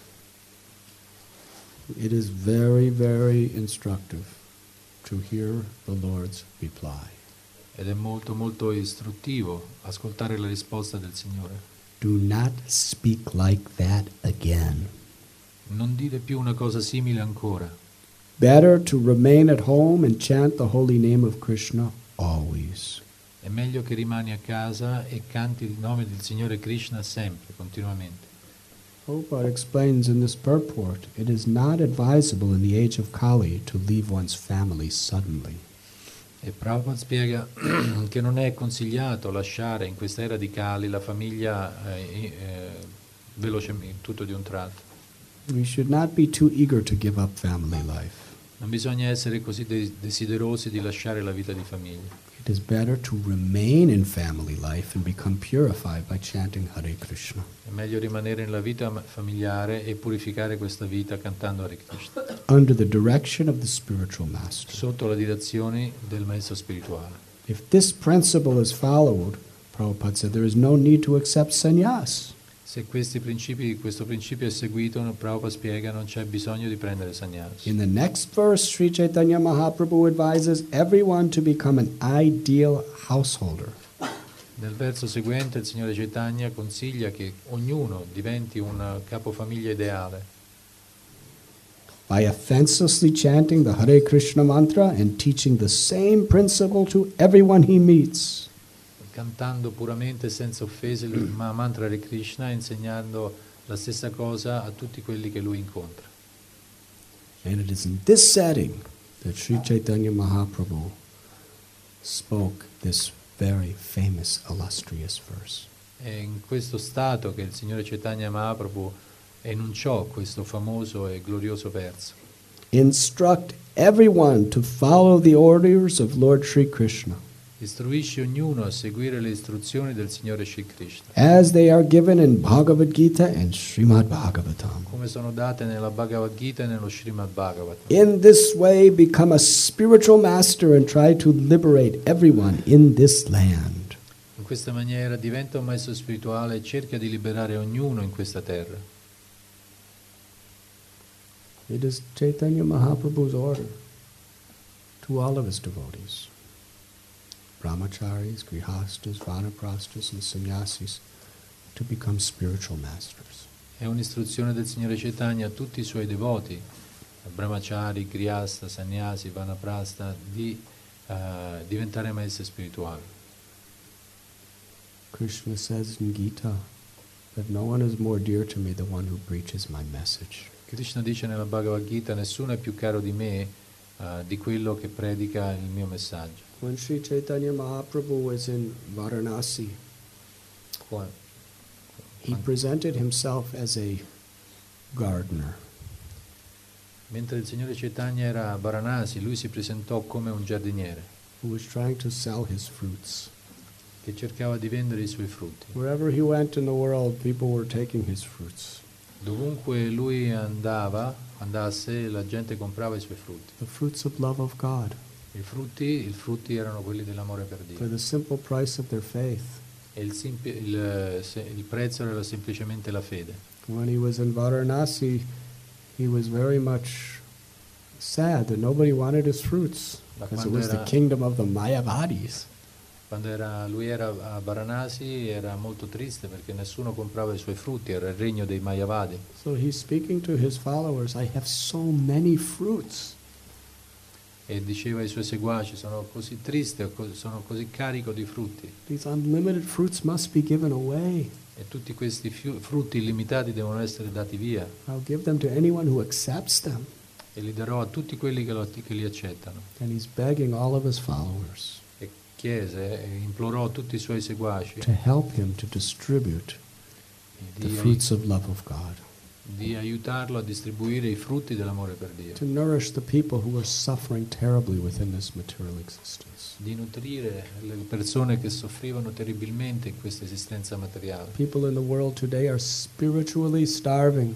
It is very, very instructive to hear the Lord's reply.
Ed è molto molto istruttivo ascoltare la risposta del Signore.
Do not speak like that again.
Non dire più una cosa simile ancora.
Better to remain at home and chant the holy name of Krishna always.
È meglio che rimani a casa e canti il nome del Signore Krishna sempre, continuamente.
Prabhupada explains in this purport, it is not advisable in the age of Kali to leave one's family suddenly.
E Prabhupada spiega che non è consigliato lasciare in questa era di Kali la famiglia eh, eh, velocemente, tutto di un tratto.
We should not be too eager to give up family life.
Non bisogna essere così de- desiderosi di lasciare la vita di famiglia.
It is better to remain in family life and become purified by chanting Hare Krishna.
È meglio rimanere nella vita ma- familiare e purificare questa vita cantando Hare Krishna,
Under the direction of the spiritual master.
sotto la direzione del maestro spirituale.
If this principle is followed, Prabhupada said there is no need to accept sannyas.
Se questi principi, questo principio è seguito, Prabhupada spiega, non c'è bisogno di prendere sannyas.
In the next verse, Sri Chaitanya Mahaprabhu advises everyone to become an ideal householder.
Nel verso seguente il Signore Chaitanya consiglia che ognuno diventi un capofamiglia ideale,
by offenselessly chanting the Hare Krishna mantra and teaching the same principle to everyone he meets.
cantando puramente senza offese il ma- mantra Hare Krishna e insegnando la stessa cosa a tutti quelli che lui incontra.
And it is in this setting that Sri Chaitanya Mahaprabhu spoke this very famous, illustrious verse.
È in questo stato che il Signore Chaitanya Mahaprabhu enunciò questo famoso e glorioso verso.
Instruct everyone to follow the orders of Lord Sri Krishna,
Istruisce ognuno a seguire le istruzioni del Signore Shri Krishna,
as they are given in Bhagavad Gita and Srimad Bhagavatam.
come sono date nella Bhagavad Gita e nello Srimad Bhagavatam.
In this way, become a spiritual master and try to liberate everyone in this land.
In questa maniera diventa un maestro spirituale e cerca di liberare ognuno in questa terra.
It is Chaitanya Mahaprabhu's order to all of his devotees, brahmacharis, grihastas, vanaprasthas, and sannyasis, to become spiritual masters.
È un'istruzione del Signore Chaitanya a tutti i suoi devoti, brahmachari, grihasta, sannyasi, vanaprastha, di uh, diventare maestri spirituali.
Krishna says in Gita that no one is more dear to me than the one who preaches my message.
Krishna dice nella Bhagavad Gita: nessuno è più caro di me uh, di quello che predica il mio messaggio.
When Sri Chaitanya Mahaprabhu was in Varanasi,
Qua-
he presented himself as a gardener.
Mentre il Signore Chaitanya era a Varanasi, lui si presentò come un giardiniere
Who was trying to sell his fruits.
che cercava di vendere i suoi frutti.
Wherever he went in the world, people were taking his fruits.
Dovunque lui andava, andasse, la gente comprava i suoi frutti.
The fruits of love of God,
I frutti, i frutti erano quelli dell'amore per
for
Dio.
the simple price of their faith.
E il, sempi- il, se- il prezzo era semplicemente la fede.
When he was in Varanasi, he was very much sad that nobody wanted his fruits,
Ma
because it
quando
was the
era-
kingdom of the Mayavadis.
Quando era- lui era a Varanasi era molto triste perché nessuno comprava i suoi frutti, era il regno dei Mayavadi.
So he's speaking to his followers, I have so many fruits.
E diceva ai suoi seguaci: sono così triste, co- sono così carico di frutti.
These unlimited fruits must be given away.
E tutti questi fiu- frutti illimitati devono essere dati via.
I'll give them to anyone who accepts them.
E li darò a tutti quelli che, lo- che li accettano.
And he's begging all of his followers
E chiese e implorò a tutti i suoi seguaci
to help him to distribute the
di, ai-
fruits of love of God,
di aiutarlo a distribuire i frutti dell'amore per Dio,
to nourish the people who are suffering terribly within this material existence.
di nutrire le persone che soffrivano terribilmente in questa esistenza materiale.
People in the world today are spiritually starving.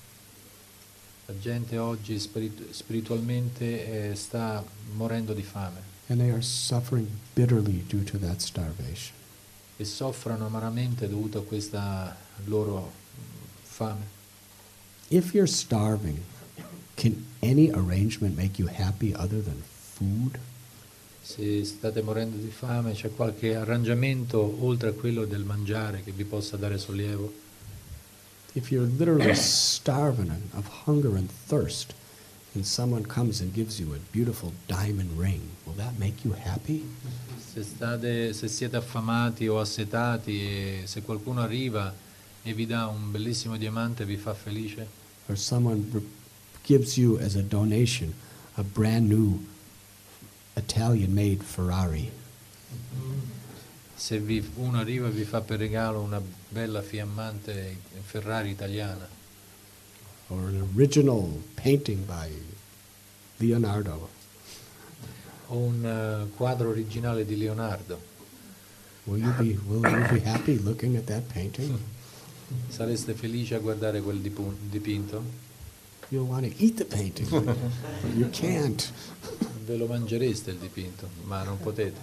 La gente oggi spiritu- spiritualmente eh, sta morendo di fame
And they are suffering bitterly due to that starvation.
e soffrono amaramente dovuto a questa loro fame.
If you're starving, can any arrangement make you happy other than food?
Se state morendo di fame, c'è qualche arrangiamento oltre a quello del mangiare che vi possa dare sollievo?
If you're literally starving of hunger and thirst, and someone comes and gives you a beautiful diamond ring, will that make you happy?
Se, state, se siete affamati o assetati e se qualcuno arriva e vi dà un bellissimo diamante, vi fa felice?
Or someone r- gives you as a donation a brand new Italian-made Ferrari.
Se vi, uno arriva e vi fa per regalo una bella fiammante Ferrari italiana,
or an original painting by Leonardo,
o un uh, quadro originale di Leonardo,
will you be will you be happy looking at that painting?
sareste felici a guardare quel dipu- dipinto?
You'll want to eat the painting, but you can't.
Ve lo mangereste il dipinto, ma non potete.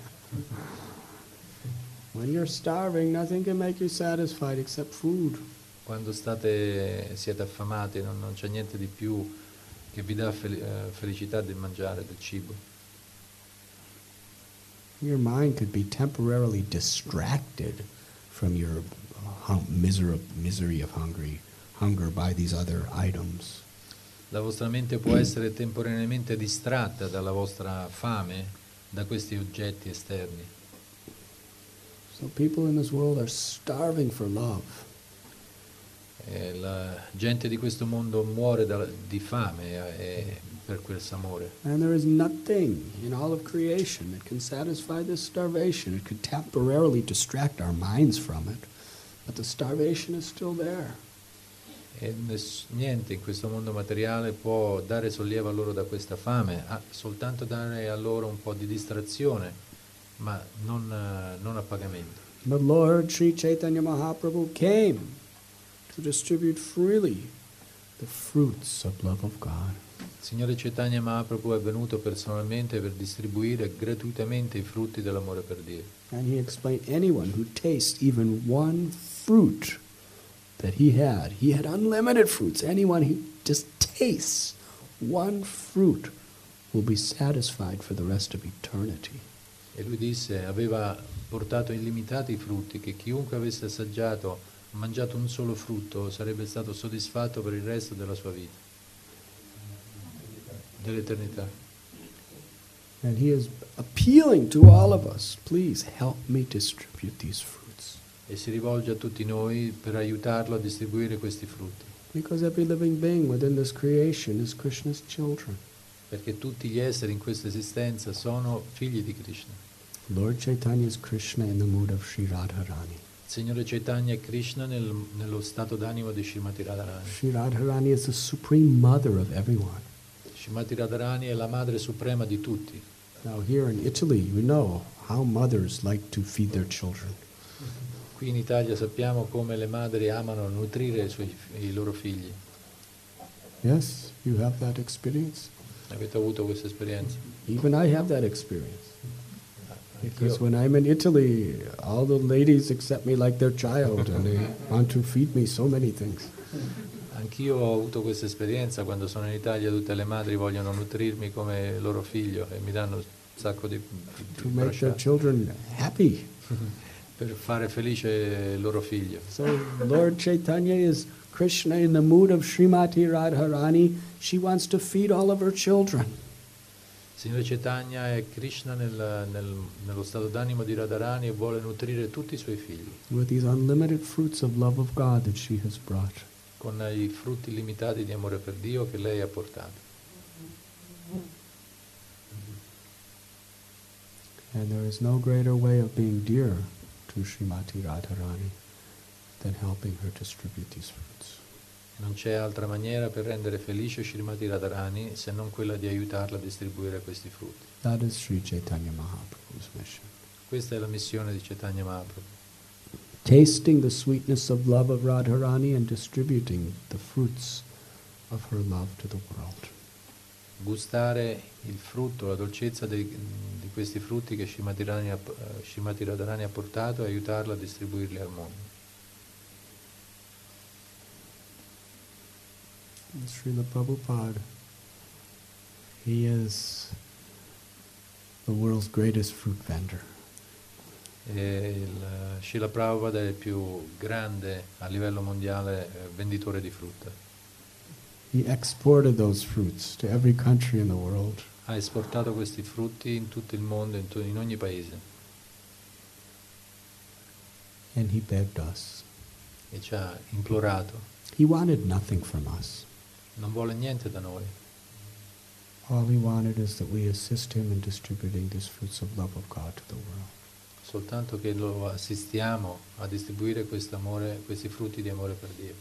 When you're starving, nothing can make you satisfied except food.
Quando state, siete affamati, non, non c'è niente di più che vi dà fel- eh, felicità del mangiare, del cibo.
Your mind could be temporarily distracted from your hum- miser- misery of hungry, hunger by these other items.
La vostra mente può essere temporaneamente distratta dalla vostra fame da questi oggetti esterni.
So people in this world are starving for love.
E la gente di questo mondo muore da- di fame eh, per quel amore.
And there is nothing in all of creation that can satisfy this starvation. It could temporarily distract our minds from it, but the starvation is still there.
E ness- niente in questo mondo materiale può dare sollievo a loro da questa fame, ah, soltanto dare a loro un po' di distrazione, ma non, eh, non a pagamento.
But Lord Sri Chaitanya Mahaprabhu came to distribute freely the fruits of love of God.
Il Signore Chaitanya Mahaprabhu è venuto personalmente per distribuire gratuitamente i frutti dell'amore per Dio.
And he explained anyone who tastes even one fruit that he had, he had unlimited fruits. Anyone who just tastes one fruit will be satisfied for the rest of eternity.
E lui disse, aveva portato illimitati frutti, che chiunque avesse assaggiato, mangiato un solo frutto, sarebbe stato soddisfatto per il resto della sua vita, dell'eternità.
And he is appealing to all of us, please help me distribute these fruits.
E si rivolge a tutti noi per aiutarlo a distribuire questi frutti,
Because every living being within this creation is Krishna's children.
perché tutti gli esseri in questa esistenza sono figli di Krishna.
Lord Chaitanya is Krishna in the mood of Sri Radharani.
Il Signore Chaitanya è Krishna nel- nello stato d'animo di Srimati Radharani.
Sri Radharani is the supreme mother of everyone.
Srimati Radharani è la madre suprema di tutti.
Now here in Italy, you know how mothers like to feed their children.
Qui in Italia sappiamo come le madri amano nutrire i, suoi- i loro figli.
Yes, you have that experience?
Avete avuto questa esperienza?
Even I have that experience. Because
Anch'io,
when I'm in Italy, all the ladies accept me like their child and they want to feed me so many things.
anch'io ho avuto questa esperienza. Quando sono in Italia tutte le madri vogliono nutrirmi come loro figlio e mi danno un sacco di,
To
di
make their
bracciate
children happy.
per fare felice il loro figlio.
So Lord Chaitanya is Krishna in the mood of Srimati Radharani. She wants to feed all of her children.
Signore Chaitanya è Krishna nel- nel- nello stato d'animo di Radharani e vuole nutrire tutti i suoi figli
With these unlimited fruits of love of God that she has brought.
con i frutti illimitati di amore per Dio che lei ha portato.
And there is no greater way of being dear to Srimati Radharani than helping her distribute these fruits.
Non c'è altra maniera per rendere felice Srimati Radharani se non quella di aiutarla a distribuire questi frutti.
That is Sri Chaitanya Mahaprabhu's mission.
Questa è la missione di Chaitanya Mahaprabhu.
Tasting the sweetness of love of Radharani and distributing the fruits of her love to the world.
Gustare il frutto, la dolcezza dei- di questi frutti che Srimati Radharani ha, eh, Srimati Radharani ha portato e aiutarla a distribuirli al mondo.
And Srila Prabhupada, he is the world's greatest fruit vendor.
E il eh, Srila Prabhupada è il più grande a livello mondiale eh, venditore di frutta.
He exported those fruits to every country in the world.
Ha esportato questi frutti in tutto il mondo, in, tu- in ogni paese,
And he begged us.
e ci ha implorato.
He wanted nothing from us.
Non vuole niente da noi.
All he wanted is that we assist him in distributing these fruits of love of God to the world.
soltanto che lo assistiamo a distribuire quest'amore, questi frutti di amore per Dio.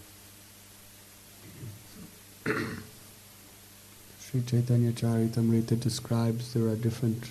Sri Chaitanya Charitamrita describes there are different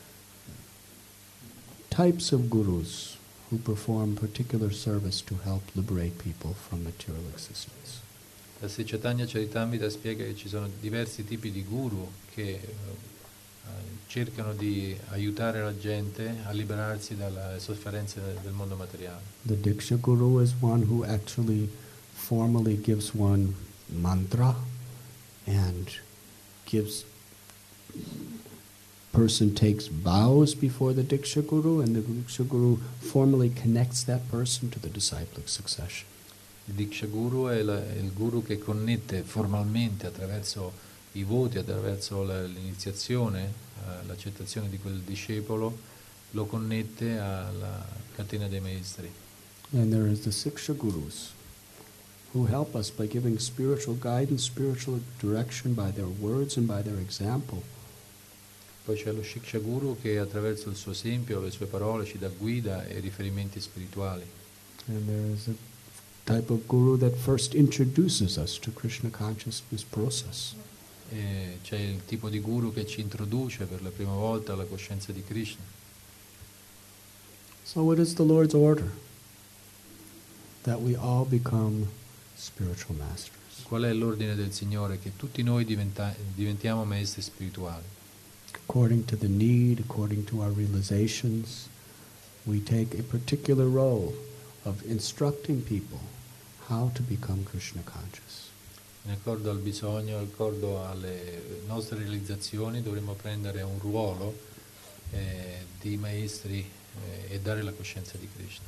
types of gurus who perform particular service to help liberate people from material existence.
La Sri Chaitanya Charitamrita spiega che ci sono diversi tipi di guru che uh, cercano di aiutare la gente a liberarsi dalle sofferenze del, del mondo materiale.
The Diksha Guru is one who actually formally gives one mantra and gives person takes vows before the Diksha Guru, and the Diksha Guru formally connects that person to the disciplic succession.
Il Diksha Guru è, la, è il guru che connette formalmente attraverso i voti, attraverso la, l'iniziazione, eh, l'accettazione di quel discepolo, lo connette alla catena dei maestri.
And there is the Siksha Gurus, who help us by giving spiritual guidance, spiritual direction by their words and by their example.
Poi c'è lo Shiksha Guru che attraverso il suo esempio, le sue parole ci dà guida e riferimenti spirituali.
And there is a type of guru that first introduces us to Krishna consciousness process.
E c'è il tipo di guru che ci introduce per la prima volta alla coscienza di Krishna.
So what is the Lord's order? That we all become spiritual masters.
Qual è l'ordine del Signore? Che tutti noi diventa- diventiamo maestri spirituali.
According to the need, according to our realizations, we take a particular role of instructing people how to become Krishna conscious.
In accordo al bisogno, in accordo alle nostre realizzazioni, dovremmo prendere un ruolo eh, di maestri eh, e dare la coscienza di Krishna.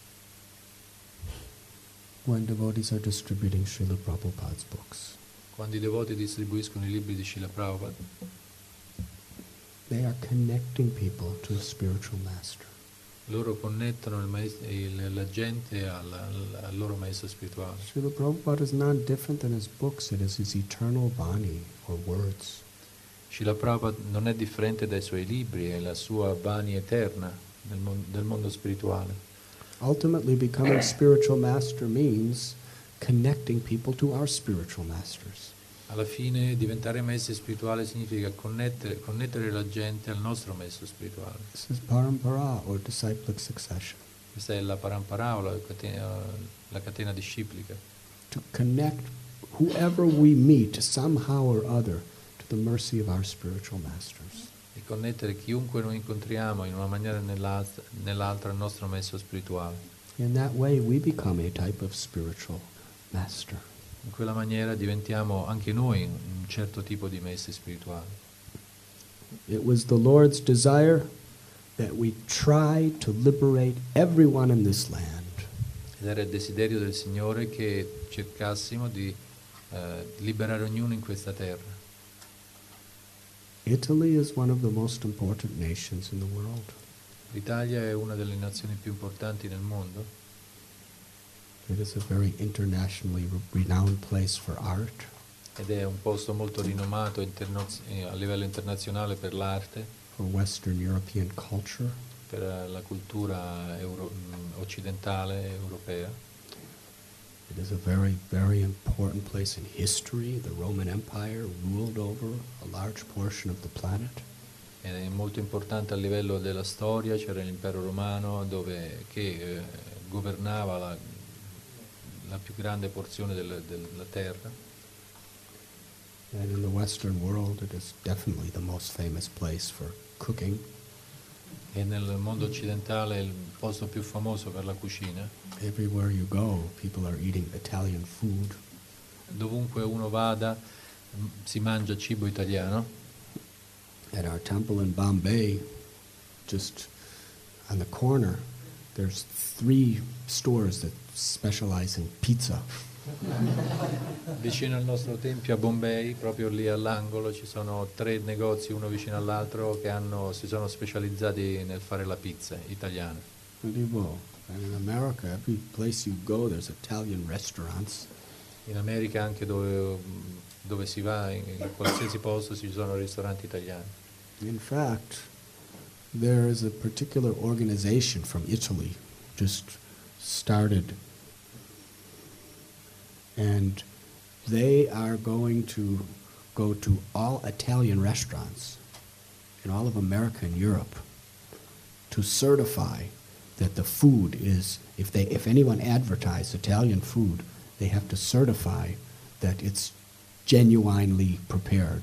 When devotees are distributing Srila Prabhupada's books,
Quando i devoti distribuiscono i libri di Srila Prabhupada,
they are connecting people to a spiritual master.
loro connettono il maest- il- la gente al, al- al loro maestro spirituale.
Srila Prabhupada is not different than his books, it is his eternal Vani, or words.
Srila Prabhupada non è differente dai suoi libri, è la sua Vani eterna del, mon- del mondo spirituale.
Ultimately, becoming spiritual master means connecting people to our spiritual masters.
Alla fine diventare maestri spirituali significa connettere, connettere la gente al nostro maestro spirituale.
This is parampara, or disciplic succession.
Questa è la parampara o la catena, la catena disciplica.
To connect whoever we meet somehow or other to the mercy of our spiritual masters.
E connettere chiunque noi incontriamo in una maniera o nell'altra, nell'altra al nostro maestro spirituale.
In that way, we become a type of spiritual master.
In quella maniera diventiamo anche noi un certo tipo di maestri spirituali.
It was the Lord's desire that we try to liberate everyone in this land.
Ed era il desiderio del Signore che cercassimo di eh, liberare ognuno in questa terra.
Italy is one of the most important nations in the world.
L'Italia è una delle nazioni più importanti nel mondo.
It is a very internationally re- renowned place for art.
Ed è un posto molto rinomato interno- eh, a livello internazionale per l'arte,
For Western European culture.
per eh, la cultura euro- mh, occidentale europea.
It is a very, very important place in history. The Roman Empire ruled over a large portion of the planet.
Ed è molto importante a livello della storia, c'era l'impero romano dove, che eh, governava la, la più grande porzione del- della terra.
And in the Western world, it is definitely the most famous place for cooking.
E nel mondo occidentale è il posto più famoso per la cucina.
Everywhere you go, people are eating Italian food.
Dovunque uno vada m- si mangia cibo italiano.
At our temple in Bombay, just on the corner, there's three stores that specialize in pizza.
Vicino al nostro tempio a Bombay, proprio lì all'angolo, ci sono tre negozi, uno vicino all'altro, che hanno, si sono specializzati nel fare la pizza italiana.
Unbelievable. And in America, every place you go, there's Italian restaurants.
In America anche dove, dove si va, in, in qualsiasi posto ci sono ristoranti italiani.
In fact, there is a particular organization from Italy just started, and they are going to go to all Italian restaurants in all of America and Europe to certify that the food is, if they, if anyone advertises Italian food, they have to certify that it's genuinely prepared.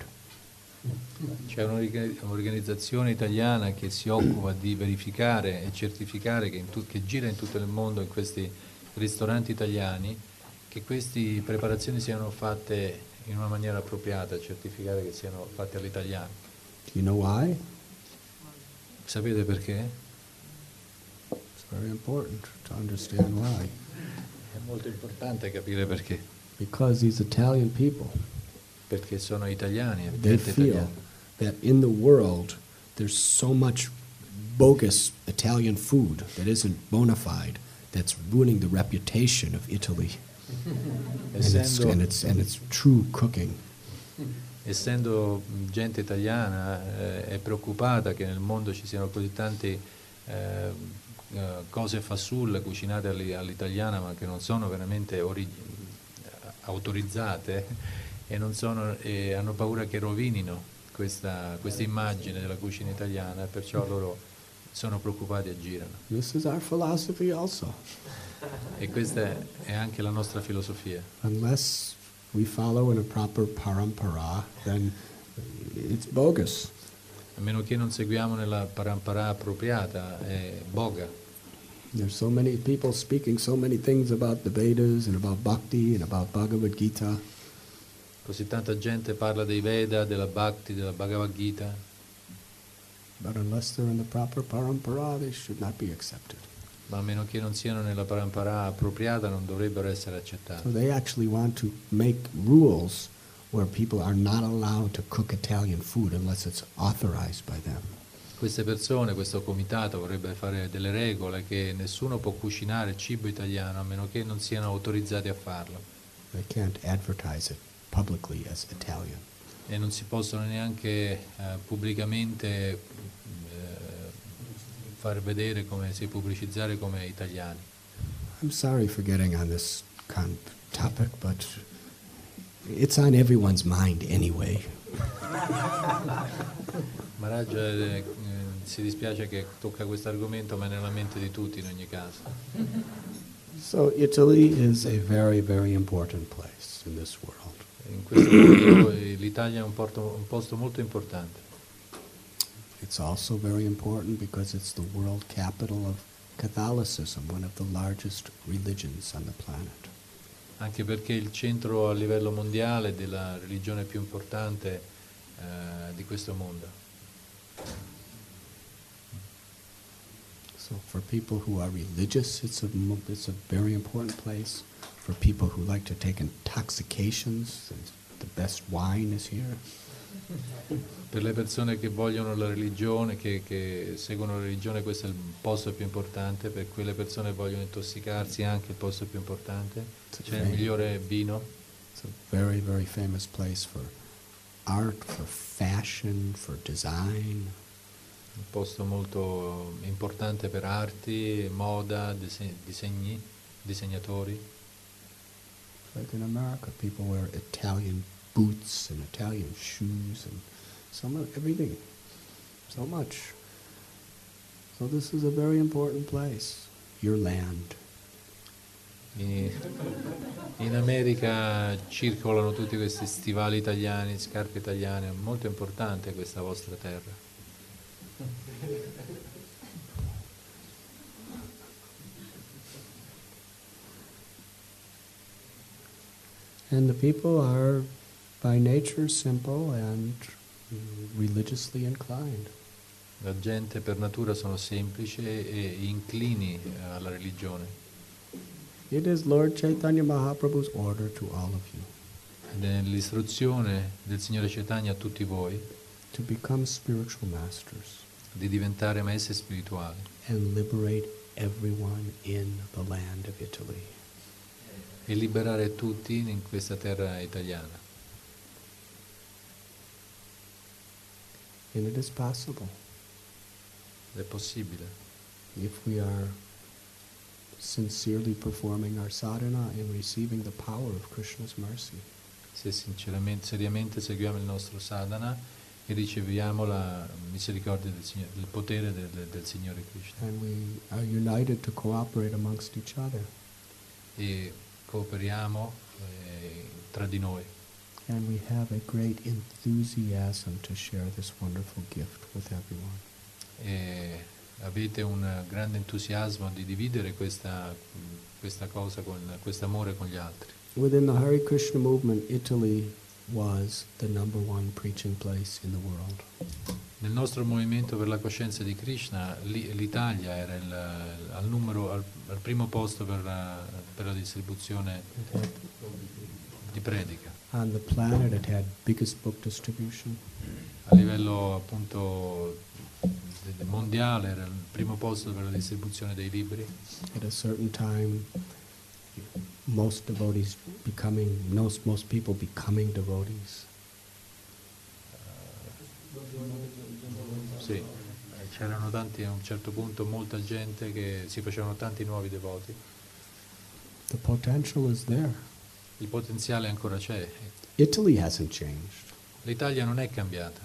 C'è un'organizzazione italiana che si occupa di verificare e certificare, che, in tu, che gira in tutto il mondo in questi ristoranti italiani, che queste preparazioni siano fatte in una maniera appropriata, certificare che siano fatte all'italiano.
Do you know why?
Sapete perché?
It's very important to understand why.
È molto importante capire perché.
Because these Italian people,
Perché sono italiani,
they
gente
feel
italiana.
that in the world there's so much bogus Italian food that isn't bona fide, that's ruining the reputation of Italy and its,
Essendo,
and its, and its true cooking.
essendo gente italiana eh, è preoccupata che nel mondo ci siano così tante eh, eh, cose fasulle cucinate all'i- all'italiana, ma che non sono veramente ori- autorizzate e, non sono, e hanno paura che rovinino questa, questa immagine della cucina italiana, e perciò loro sono preoccupati e girano.
This is our philosophy also.
E questa è anche la nostra filosofia.
Unless we follow in a proper parampara, then it's bogus.
A meno che non seguiamo nella parampara appropriata, è boga.
There's so many people speaking so many things about the Vedas and about Bhakti and about Bhagavad Gita.
Così tanta gente parla dei Veda, della Bhakti, della Bhagavad Gita,
But unless they're in the proper parampara, they should not be accepted.
ma a meno che non siano nella parampara appropriata non dovrebbero essere
So
accettati.
they actually want to make rules where people are not allowed to cook Italian food unless it's authorized by them.
Queste persone, questo comitato vorrebbe fare delle regole che nessuno può cucinare cibo italiano a meno che non siano autorizzati a farlo,
They can't advertise it publicly as Italian.
e non si possono neanche eh, pubblicamente eh, far vedere come, si pubblicizzare come italiani.
I'm sorry for getting on this con- topic, but it's on everyone's mind anyway.
Maharaj eh, eh, si dispiace che tocca questo argomento, ma è nella mente di tutti in ogni caso.
So Italy is a very, very important place in this world.
In questo mondo eh, l'Italia è un, porto- un posto molto importante.
It's also very important because it's the world capital of Catholicism, one of the largest religions on the planet.
Anche perché è il centro a livello mondiale della religione più importante eh, di questo mondo.
So for people who are religious, it's a, mo- it's a very important place. For people who like to take intoxications, the best wine is here.
Per le persone che vogliono la religione, che, che seguono la religione, questo è il posto più importante. Per quelle persone che vogliono intossicarsi, anche il posto più importante. C'è il migliore vino.
It's a very, very famous place for art, for fashion, for design.
Un posto molto importante per arti, moda, dise- disegni, disegnatori.
Like in America, people wear Italian boots and Italian shoes and some of everything, so much. So this is a very important place, your land.
In, in America circolano tutti questi stivali italiani, scarpe italiane, è molto importante questa vostra terra.
And the people are by nature simple and religiously inclined.
La gente per natura sono semplici e inclini alla religione.
It is Lord Chaitanya Mahaprabhu's order to all of you
Ed è l'istruzione del Signore Chaitanya a tutti voi
to become spiritual masters
di diventare maestri spirituali
and liberate everyone in the land of Italy.
e liberare tutti in questa terra italiana.
And it is possible.
è possibile.
If we are sincerely performing our sadhana and receiving the power of Krishna's mercy.
Se sinceramente, seriamente seguiamo il nostro sadhana e riceviamo la misericordia del Signore, il potere del, del Signore Krishna.
And we are united to cooperate amongst each other.
E cooperiamo eh, tra di noi.
And we have a great enthusiasm to share this wonderful gift with everyone.
E avete un grande entusiasmo di dividere questa, questa cosa, con questo amore con gli altri.
Within the Hare Krishna movement, Italy was the number one preaching place in the world.
Nel nostro movimento per la coscienza di Krishna, l'Italia era il, al, numero, al, al primo posto per la, per la distribuzione di predica.
On the planet, it had biggest book distribution.
A livello appunto mondiale era il primo posto per la distribuzione dei libri.
At a certain time, most devotees becoming, most, most people becoming devotees.
Sì, c'erano tanti, a un certo punto molta gente che si facevano tanti nuovi devoti.
The potential is there.
Il potenziale ancora c'è.
Italy hasn't changed,
L'Italia non è cambiata,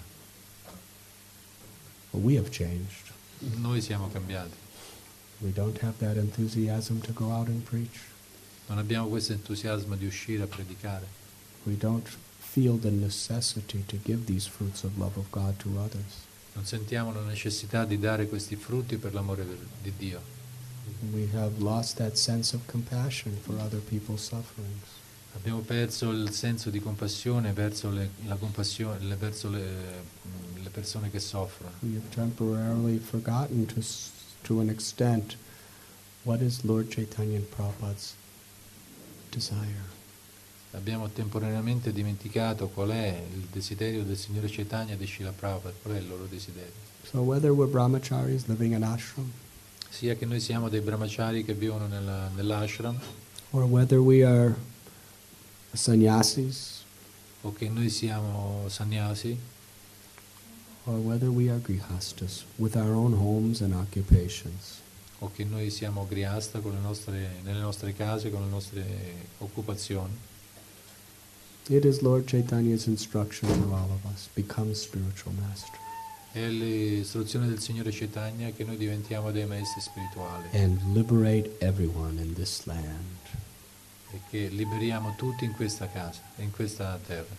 but we have changed.
noi siamo cambiati.
We don't have that enthusiasm to go out and preach.
Non abbiamo questo entusiasmo di uscire a predicare.
We don't feel the necessity to give these fruits of love of God to others.
Non sentiamo la necessità di dare questi frutti per l'amore di Dio.
We have lost that sense of compassion for other people's sufferings.
Abbiamo perso il senso di compassione verso le, la compassione, le, verso le, le persone che soffrono.
We have temporarily forgotten to, to an extent what is Lord Chaitanya Prabhupada's desire.
Abbiamo temporaneamente dimenticato qual è il desiderio del Signore Chaitanya e di Srila Prabhupada, qual è il loro desiderio.
So whether we're brahmacharis living in ashram,
Sia che noi siamo dei brahmachari che vivono nella, nell'ashram,
or whether we are sannyasis,
o che noi siamo sannyasi,
or whether we are grihastas with our own homes and occupations,
o che noi siamo grihasta con le nostre, nelle nostre case, con le nostre occupazioni.
it is Lord Chaitanya's instruction for all of us, become spiritual master.
È l'istruzione del Signore Chaitanya che noi diventiamo dei maestri spirituali
And liberate everyone in this land.
e che liberiamo tutti in questa casa, in questa terra.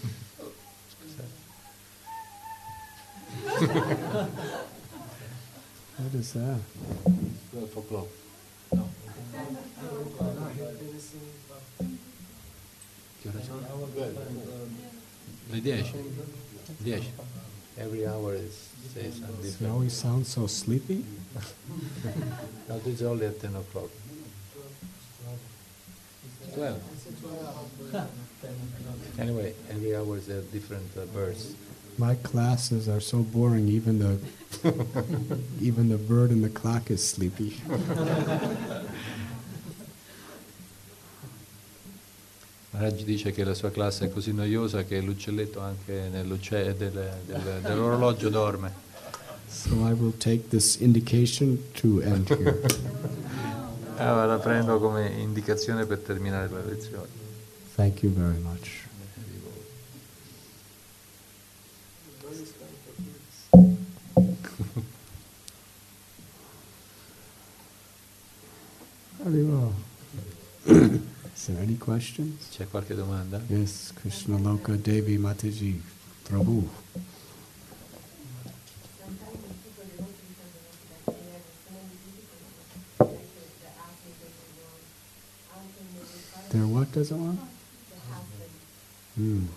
What is that?
twelve o'clock. Che ora sono? Le dieci. dieci. Every hour is says something
You
different.
always sound so sleepy.
No, it's only at ten o'clock. twelve. Anyway, every hour is a different uh, verse.
My classes are so boring, even the even the bird in the clock is sleepy.
Maharaj dice che la sua classe è così noiosa che l'uccelletto anche nell'ucce- del, del, dell'orologio dorme.
So I will take this indication to end here.
Allora la prendo come indicazione per terminare la lezione.
Thank you very much. Arrivo. Is there any questions?
C'è qualche domanda?
Yes, Krishna Loka Devi Mataji, Prabhu. There what doesn't want? Hmm.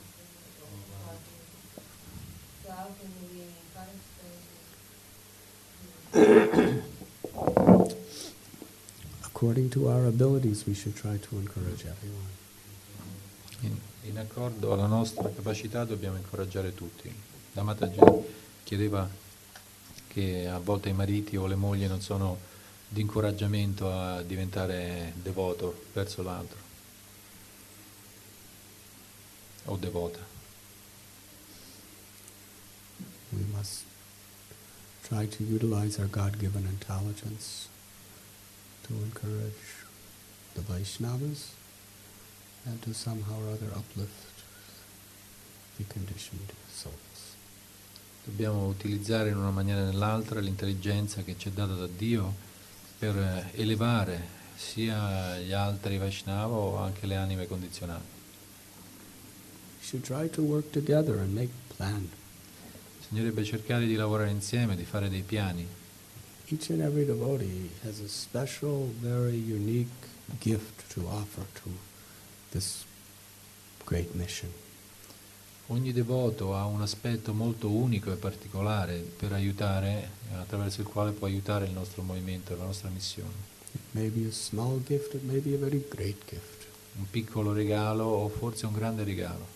According to our abilities, we should try to encourage everyone.
In, in accordo alla nostra capacità dobbiamo incoraggiare tutti. La Mataji chiedeva che a volte i mariti o le mogli non sono di incoraggiamento a diventare devoto verso l'altro o devota.
We must try to utilize our God-given intelligence to encourage the Vaishnavas and to somehow or other uplift the conditioned souls.
Dobbiamo utilizzare in una maniera o nell'altra l'intelligenza che ci è data da Dio per elevare sia gli altri Vaishnava o anche le anime condizionate.
We should try to work together and make plan.
Bisognerebbe cercare di lavorare insieme, di fare dei piani.
Each and every devotee has a special, very unique gift to offer to this great mission.
Ogni devoto ha un aspetto molto unico e particolare per aiutare, attraverso il quale può aiutare il nostro movimento, la nostra missione.
It may be a small gift, it may be a very great gift.
Un piccolo regalo o forse un grande regalo.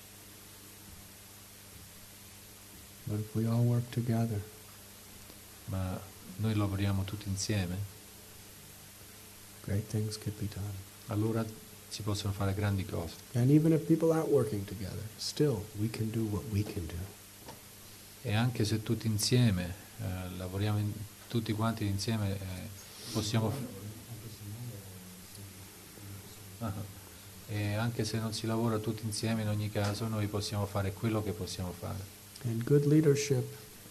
But if we all work together,
Ma noi lavoriamo tutti insieme,
great things could be done.
allora si possono fare grandi cose.
And even if people aren't working together, still we can do what we can do.
E anche se tutti insieme, eh, lavoriamo in- tutti quanti insieme, eh, possiamo... Ah, e anche se non si lavora tutti insieme, in ogni caso noi possiamo fare quello che possiamo fare.
And good leadership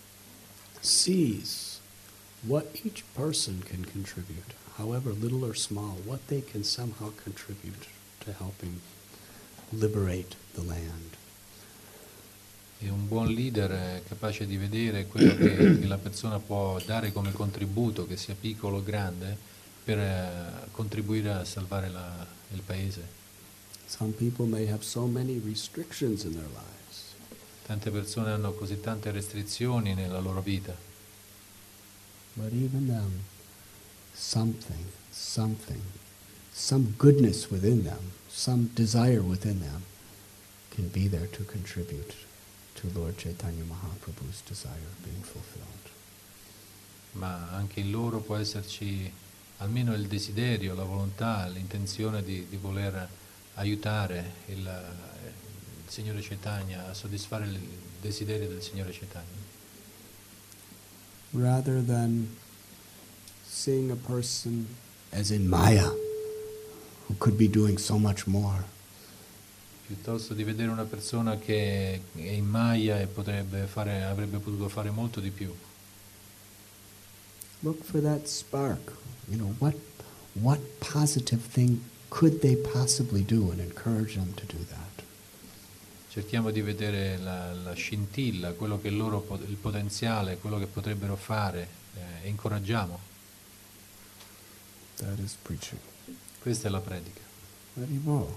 sees what each person can contribute, however little or small, what they can somehow contribute to helping liberate the land.
E un buon leader è capace di vedere quello che, che la persona può dare come contributo, che sia piccolo o grande, per eh, contribuire a salvare la- il paese.
Some people may have so many restrictions in their lives,
Tante persone hanno così tante restrizioni nella loro vita,
but even them, something, something, some goodness within them, some desire within them can be there to contribute to Lord Chaitanya Mahaprabhu's desire of being fulfilled.
ma anche in loro può esserci almeno il desiderio, la volontà, l'intenzione di, di voler aiutare il, il Signore Chaitanya a soddisfare il desiderio del Signore Chaitanya.
Rather than seeing a person as in Maya, who could be doing so much more,
Piuttosto di vedere una persona che è in Maya e potrebbe fare, avrebbe potuto fare molto di più.
look for that spark. You know, what, what positive thing could they possibly do, and encourage them to do that.
Cerchiamo di vedere la, la scintilla, quello che loro, pot- il potenziale, quello che potrebbero fare eh, e incoraggiamo.
That is preaching.
Questa è la predica.
Haribol.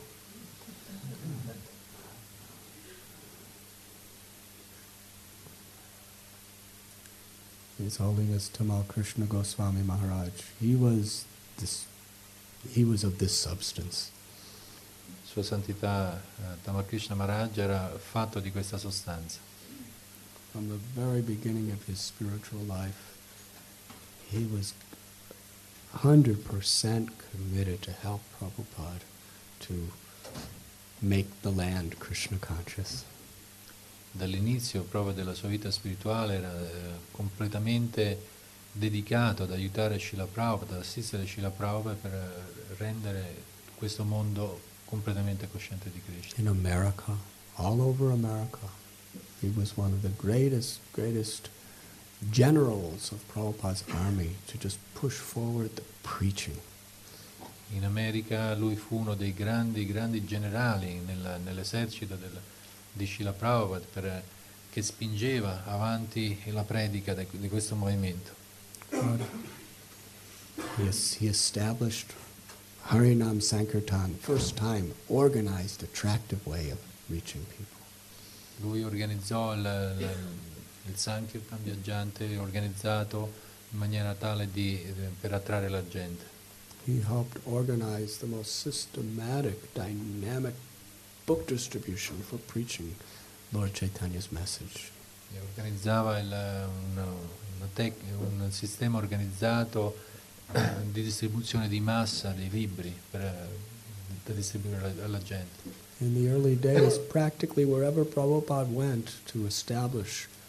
His Holiness Tamal Krishna Goswami Maharaj, he was this, he was of this substance.
Sua Santità eh, Tamal-Krishna Maharaj era fatto di questa sostanza.
From the very beginning of his spiritual life, he was one hundred percent committed to help Prabhupada to make the land Krishna conscious.
Dall'inizio proprio della sua vita spirituale era eh, completamente dedicato ad aiutare Srila Prabhupada, ad assistere Srila Prabhupada per eh, rendere questo mondo completamente cosciente di Krishna.
In America, all over America, he was one of the greatest, greatest generals of Prabhupada's army to just push forward the preaching.
In America lui fu uno dei grandi, grandi generali nella- nell'esercito del, di Srila Prabhupada per, che spingeva avanti la predica de- di questo movimento.
But he, es- he established Harinam Sankirtan, first time organized, attractive way of reaching people.
Lui organizzò il, il, il Sankirtan viaggiante organizzato in maniera tale di, per attrarre la gente.
He helped organize the most systematic, dynamic book distribution for preaching Lord Chaitanya's message.
E organizzava il, un, una tec- un sistema organizzato di distribuzione di massa dei libri per, da distribuire alla, alla gente.
In the early days, practically wherever Prabhupada went to establish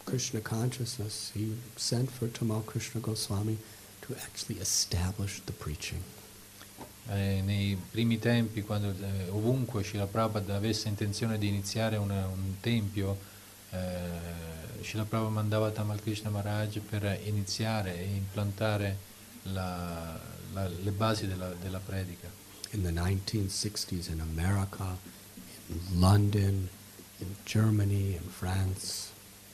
Krishna consciousness, he sent for Tamal Krishna Goswami to actually establish the preaching.
Eh, nei primi tempi, quando eh, ovunque Srila Prabhupada avesse intenzione di iniziare una, un tempio, eh, Srila Prabhupada mandava Tamal Krishna Maharaj per iniziare e implantare la, la, le basi della, della predica.
In the nineteen sixties in America, in London, in Germany, in France.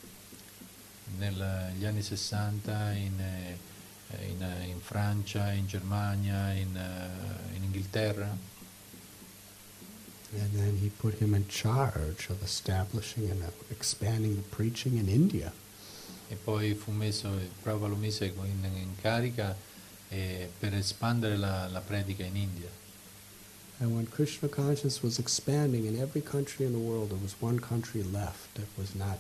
Negli anni sessanta in, in, in Francia, in Germania, in, in Inghilterra.
And then he put him in charge of establishing and expanding the preaching in India.
E poi fu messo, Prabhupada lo mise in, in carica eh, per espandere la, la predica in India.
And when Krishna consciousness was expanding in every country in the world, there was one country left that was not.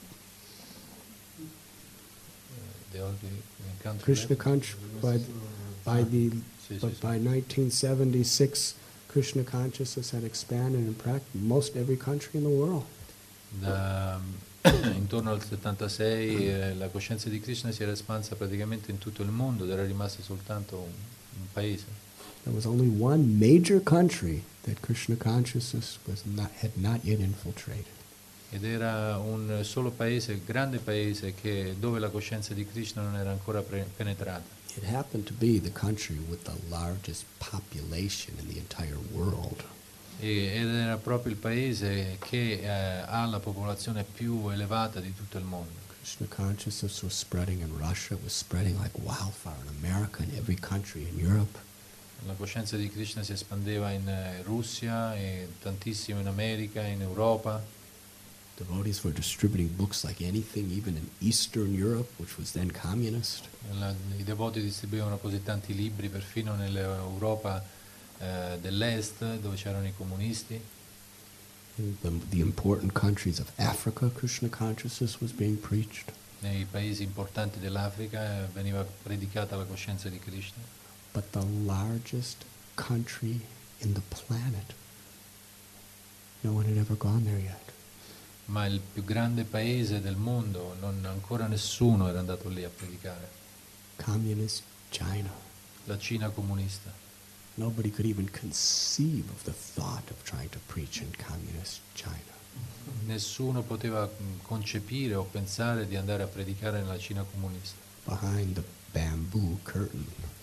The old, the
Krishna consciousness, by, by the, but by nineteen seventy-six, Krishna consciousness had expanded in practice most every country in the world.
Da, intorno al settantasei eh, la coscienza di Krishna si era espansa praticamente in tutto il mondo ed era rimasto soltanto un, un paese.
There was only one major country that Krishna consciousness was not, had not yet infiltrated.
Ed era un solo paese, grande paese, che, dove la coscienza di Krishna non era ancora pre- penetrata.
It happened to be the country with the largest population in the entire world.
E, ed era proprio il paese che eh, ha la popolazione più elevata di tutto il mondo.
Krishna consciousness was spreading in Russia, it was spreading like wildfire in America, in every country in Europe.
La coscienza di Krishna si espandeva in eh, Russia e tantissimo in America, in Europa.
Devotees were distributing books like anything, even in Eastern Europe, which was then communist.
La, I devoti distribuivano così tanti libri, perfino nell'Europa eh, dell'Est, dove c'erano i comunisti.
In the, the important countries of Africa, Krishna consciousness was being preached.
Nei paesi importanti dell'Africa eh, veniva predicata la coscienza di Krishna.
But the largest country in the planet, no one had ever gone there yet.
Ma il più grande paese del mondo, non, ancora nessuno era andato lì a predicare.
Communist China.
La Cina comunista.
Nobody could even conceive of the thought of trying to preach in communist China.
Nessuno poteva concepire o pensare di andare a predicare nella Cina comunista.
Behind the bamboo curtain.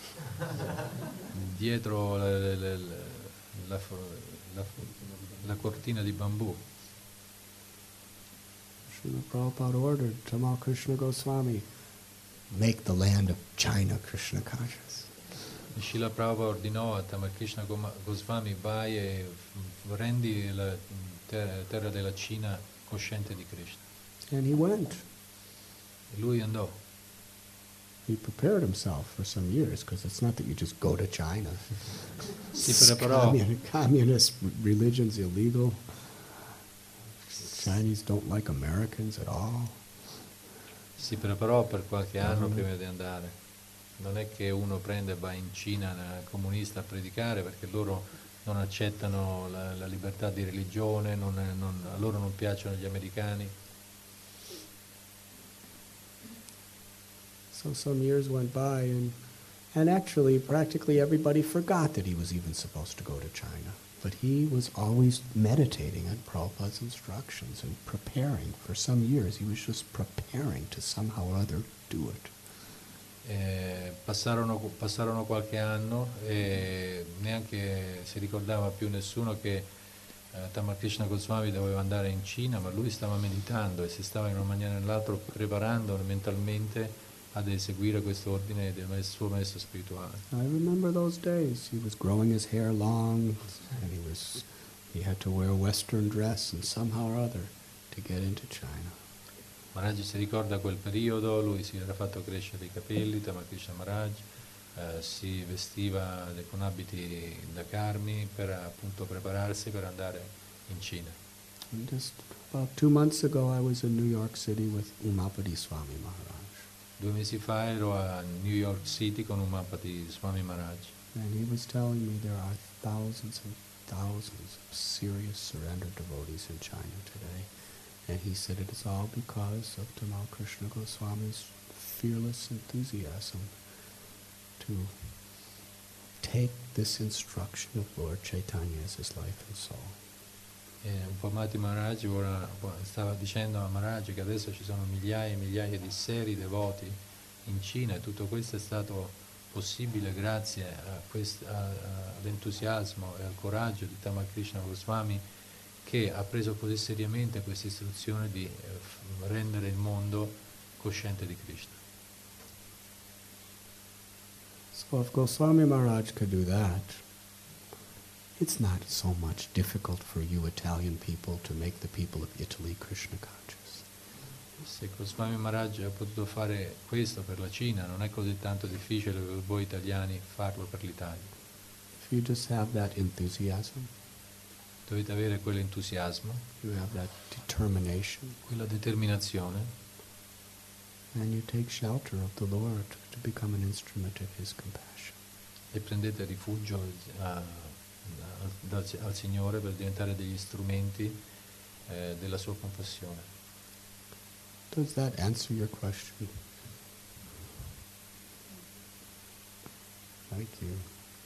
Dietro la, la, la, la, la, la cortina di bambù.
Srila Prabhupada ordered Tamal Krishna Goswami, make the land of China Krishna conscious.
Srila Prabhupada ordinò a Tamal Krishna Goswami, vai e rendi la terra, terra della Cina cosciente di Krishna.
And he went.
E lui andò.
He prepared himself for some years, because it's not that you just go to China.
Si preparò.
Communist, communist religion's illegal. Chinese don't like Americans at all.
Si preparò per qualche anno prima di andare. Non è che uno prende e va in Cina comunista a predicare, perché loro non accettano la, la libertà di religione, non, non, a loro non piacciono gli americani.
So some years went by, and and actually practically everybody forgot that he was even supposed to go to China. But he was always meditating on Prabhupada's instructions and preparing. For some years he was just preparing to somehow or other do it.
Eh, passarono, passarono qualche anno e neanche si ricordava più nessuno che eh, Tamal Krishna Goswami doveva andare in Cina, ma lui stava meditando e si stava in una maniera o nell'altra preparando mentalmente ad eseguire questo ordine del suo maestro spirituale.
I remember those days. He was growing his hair long, and he was he had to wear a Western dress, and somehow or other to get into China.
Maharaj si ricorda quel periodo, lui si era fatto crescere i capelli, Tamal Krishna Maharaj eh, si vestiva con abiti da carmi per appunto prepararsi per andare in Cina.
And just about two months ago, I was in New York City with Umapati Swami Maharaj.
Due mesi fa ero a New York City con Umapati Swami Maharaj.
And he was telling me there are thousands and thousands of serious surrendered devotees in China today. And he said it is all because of Tamal Krishna Goswami's fearless enthusiasm to take this instruction of Lord Chaitanya as his life and soul.
E Upamati Maharaj ora stava dicendo a Maharaj che adesso ci sono migliaia e migliaia di seri devoti in Cina e tutto questo è stato possibile grazie a quest, a, a, all'entusiasmo e al coraggio di Tamal Krishna Goswami, che ha preso così seriamente questa istruzione di eh, rendere il mondo cosciente di Krishna.
So if Goswami Maharaj could do that, it's not so much difficult for you Italian people to make the people of Italy Krishna conscious.
Se Goswami Maharaj ha potuto fare questo per la Cina, non è così tanto difficile per voi italiani farlo per l'Italia.
If you just have that enthusiasm,
Dovete avere quell'entusiasmo,
you have that determination,
quella determinazione,
and you take shelter of the Lord to become an instrument of His compassion.
e prendete rifugio a, a, dal, al Signore per diventare degli strumenti eh, della sua compassione.
Does that answer your question? Thank you.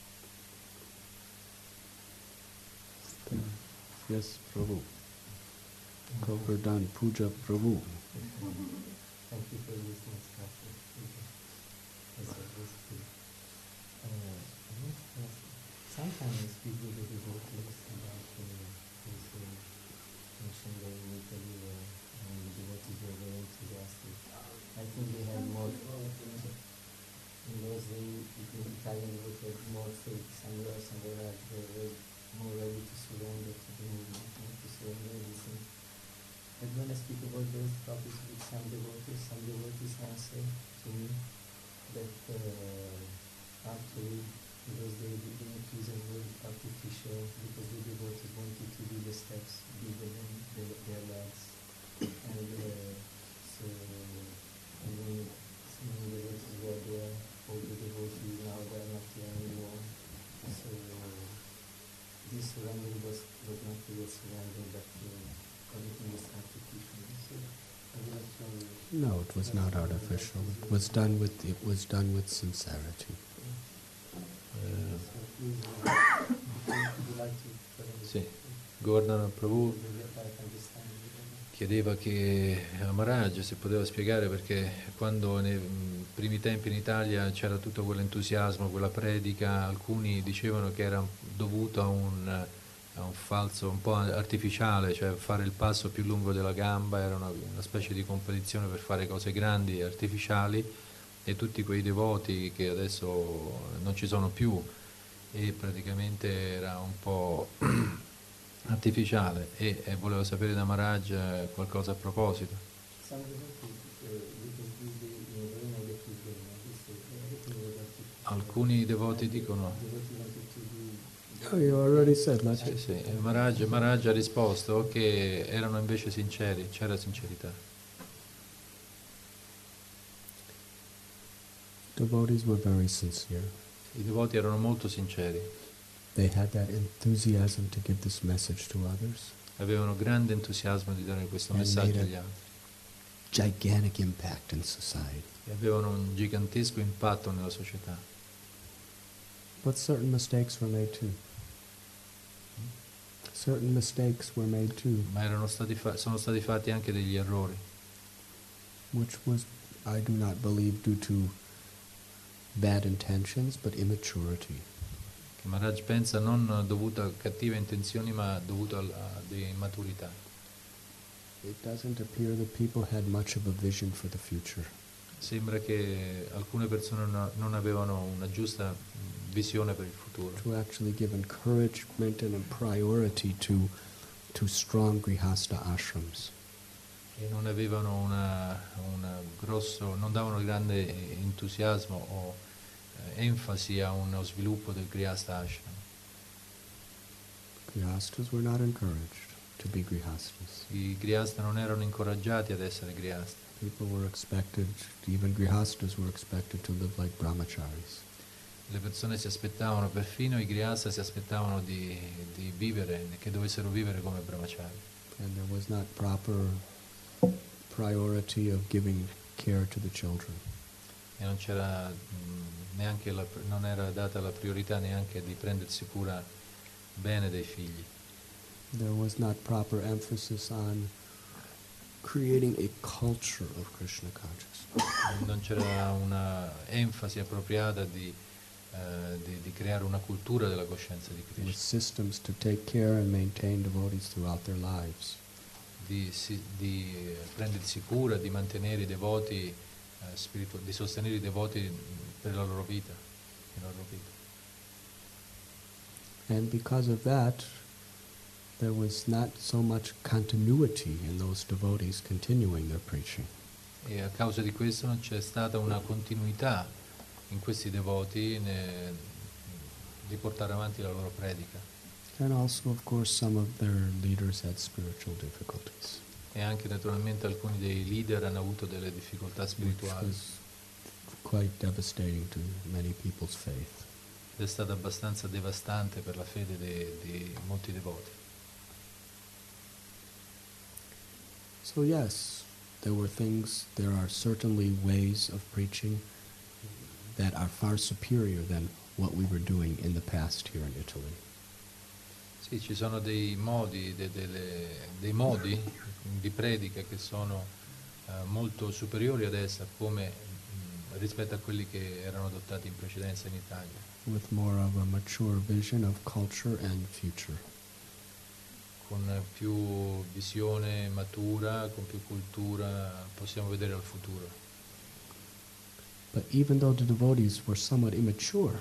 Yes, Prabhu. Govardhan Puja Prabhu.
Thank you for this instruction. That's a good uh, Sometimes people get devotees about uh, this uh, mission that in Italy uh, and the devotees were very enthusiastic. I think they had more, in those days, the Italian devotees had more faith. Somewhere, somewhere else, they were more ready to surrender to the movement, to surrender everything. But when I speak about those topics with some devotees, some devotees answer to me that uh, actually in those days they didn't use a word artificial because the devotees wanted to do the steps bigger than the, their legs. And uh, so, and then so many devotees were there, all the devotees now they are not there anymore. So this surrender was, was not real surrender, but uh, everything was artificial. So,
No, it was not artificial. It was done with it was done with sincerity.
Eh, sì, Govardhan Prabhu chiedeva che a Maharaj se poteva spiegare perché quando nei primi tempi in Italia c'era tutto quell'entusiasmo, quella predica, alcuni dicevano che era dovuto a un, a un falso, un po' artificiale, cioè fare il passo più lungo della gamba, era una, una specie di competizione per fare cose grandi e artificiali, e tutti quei devoti che adesso non ci sono più e praticamente era un po' artificiale e, e volevo sapere da Maharaj qualcosa a proposito. Alcuni devoti dicono
Oh, you already said, let's
sì, sì. E Maharaj, Maharaj ha risposto che erano invece sinceri, c'era sincerità.
Devotees were very sincere.
I devoti erano molto sinceri,
They had that enthusiasm to give this message to others.
avevano grande entusiasmo di dare questo
And
messaggio
made a
agli altri
gigantic impact in society.
e avevano un gigantesco impatto nella società.
But certain mistakes were made too. Certain mistakes were made too,
Ma erano stati fa- sono stati fatti anche degli errori,
which was, I do not believe, due to bad intentions, but immaturity.
che Maharaj pensa non dovuto a cattive intenzioni ma dovuto a, a dell'immaturità.
It doesn't appear that people had much of a vision for the future.
Sembra che alcune persone no- non avevano una giusta mh, visione per il futuro,
To actually give encouragement and a priority to, to strong grihasta ashrams.
e non avevano una, una grosso, non davano grande entusiasmo o eh, enfasi a uno sviluppo del Grihastha Ashram.
Grihastas were not encouraged to be grihastas.
I Grihastha non erano incoraggiati ad essere Grihastha.
People were expected, even grihastas were expected to live like brahmacharis.
Le persone si aspettavano, perfino i Grihastha si aspettavano di, di vivere, che dovessero vivere come brahmachari.
And there was not proper priority of giving care to the children.
E non c'era mh, neanche la, non era data la priorità neanche di prendersi cura bene dei figli.
There was not proper emphasis on creating a culture of Krishna consciousness.
Non c'era una enfasi appropriata di, eh, di, di creare una cultura della coscienza di
With
Krishna,
systems to take care and maintain devotees throughout their lives.
di, si- di prendersi cura, di mantenere i devoti, eh, spiritu- di sostenere i devoti per la loro vita, per la loro vita.
And because of that, there was not so much continuity in those devotees continuing their preaching.
E a causa di questo non c'è stata una continuità in questi devoti ne- di portare avanti la loro predica.
And also, of course, some of their leaders had spiritual difficulties,
E anche naturalmente alcuni dei leader hanno avuto delle difficoltà
which
spirituali.
was quite devastating to many people's faith.
Ed è stata abbastanza devastante per la fede de- di molti devoti.
So yes, there were things, there are certainly ways of preaching that are far superior than what we were doing in the past here in Italy.
Sì, ci sono dei modi, de- delle- dei modi di predica che sono eh, molto superiori adesso come mh, rispetto a quelli che erano adottati in precedenza in Italia,
With more of a mature vision of culture and future.
con più visione matura, con più cultura, possiamo vedere al futuro.
But even though the devotees were somewhat immature,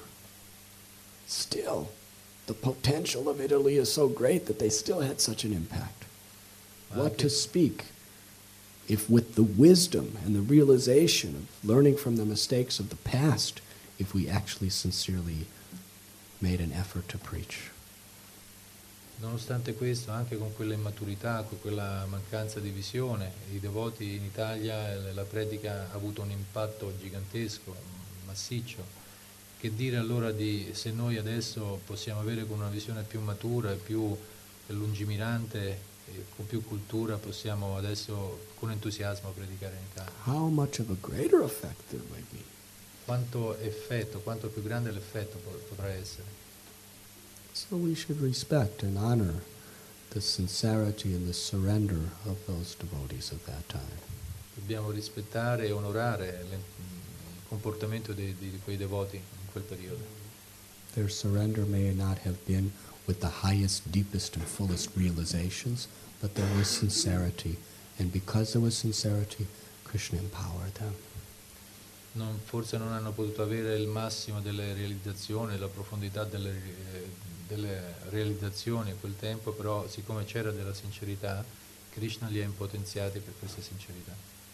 still, the potential of Italy is so great that they still had such an impact.
Ma
What
anche-
to speak if with the wisdom and the realization of learning from the mistakes of the past, if we actually sincerely made an effort to preach.
Nonostante questo, anche con quella immaturità, con quella mancanza di visione, i devoti in Italia, eh, la predica ha avuto un impatto gigantesco, massiccio. Che dire allora di se noi adesso possiamo avere con una visione più matura e più lungimirante e con più cultura, possiamo adesso con entusiasmo predicare in Italia.
How much of a greater effect there might be.
Quanto effetto, quanto più grande l'effetto po- potrà essere.
So we should respect and honor the sincerity and the surrender of those devotees of that time.
Dobbiamo rispettare e onorare le- il comportamento di, di quei devoti in quel periodo.
Their surrender may not have been with the highest, deepest, and fullest realizations, but there was sincerity. And because there was sincerity, Krishna empowered them.
Non- forse non hanno potuto avere il massimo delle realizzazioni, la profondità delle, eh, delle realizzazioni a quel tempo, però siccome c'era della sincerità, Krishna li ha impotenziati per questa sincerità.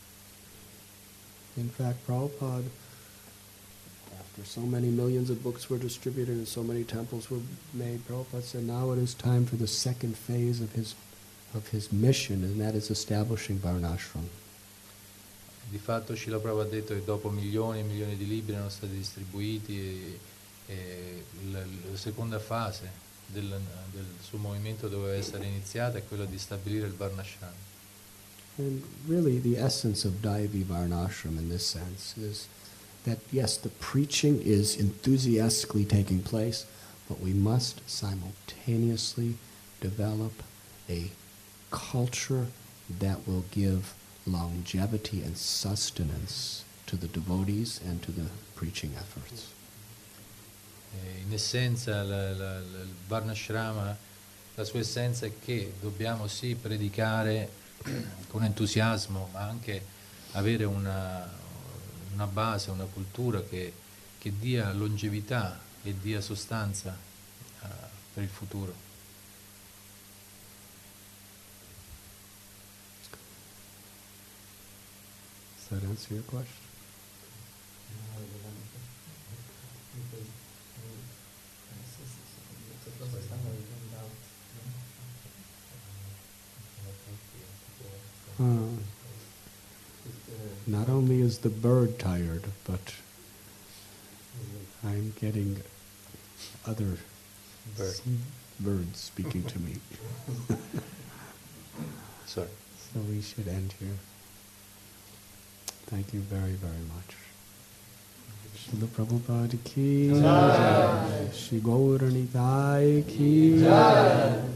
In fact, Prabhupada, after so many millions of books were distributed and so many temples were made, Prabhupada said now it is time for the second phase of his, of his mission, and that is establishing Varnashram.
Di fatto Srila Prabhupada ha detto che dopo milioni e milioni di libri erano stati distribuiti e, e la, la seconda fase del, del suo movimento doveva essere iniziata, è quella di stabilire il Varnashram.
And really, the essence of Daivi Varnashram in this sense is that, yes, the preaching is enthusiastically taking place, but we must simultaneously develop a culture that will give longevity and sustenance to the devotees and to the preaching efforts.
E in essenza la, la, la, il Varnashrama, la sua essenza è che dobbiamo sì predicare con entusiasmo, ma anche avere una, una base, una cultura che, che dia longevità e dia sostanza uh, per il futuro.
Does that answer your question? Uh, not only is the bird tired, but I'm getting other
Bird.
birds speaking to me.
Sorry.
So we should end here. Thank you very, very much. Srila Prabhupada ki jai. Shri Gaura Nitai ki jai.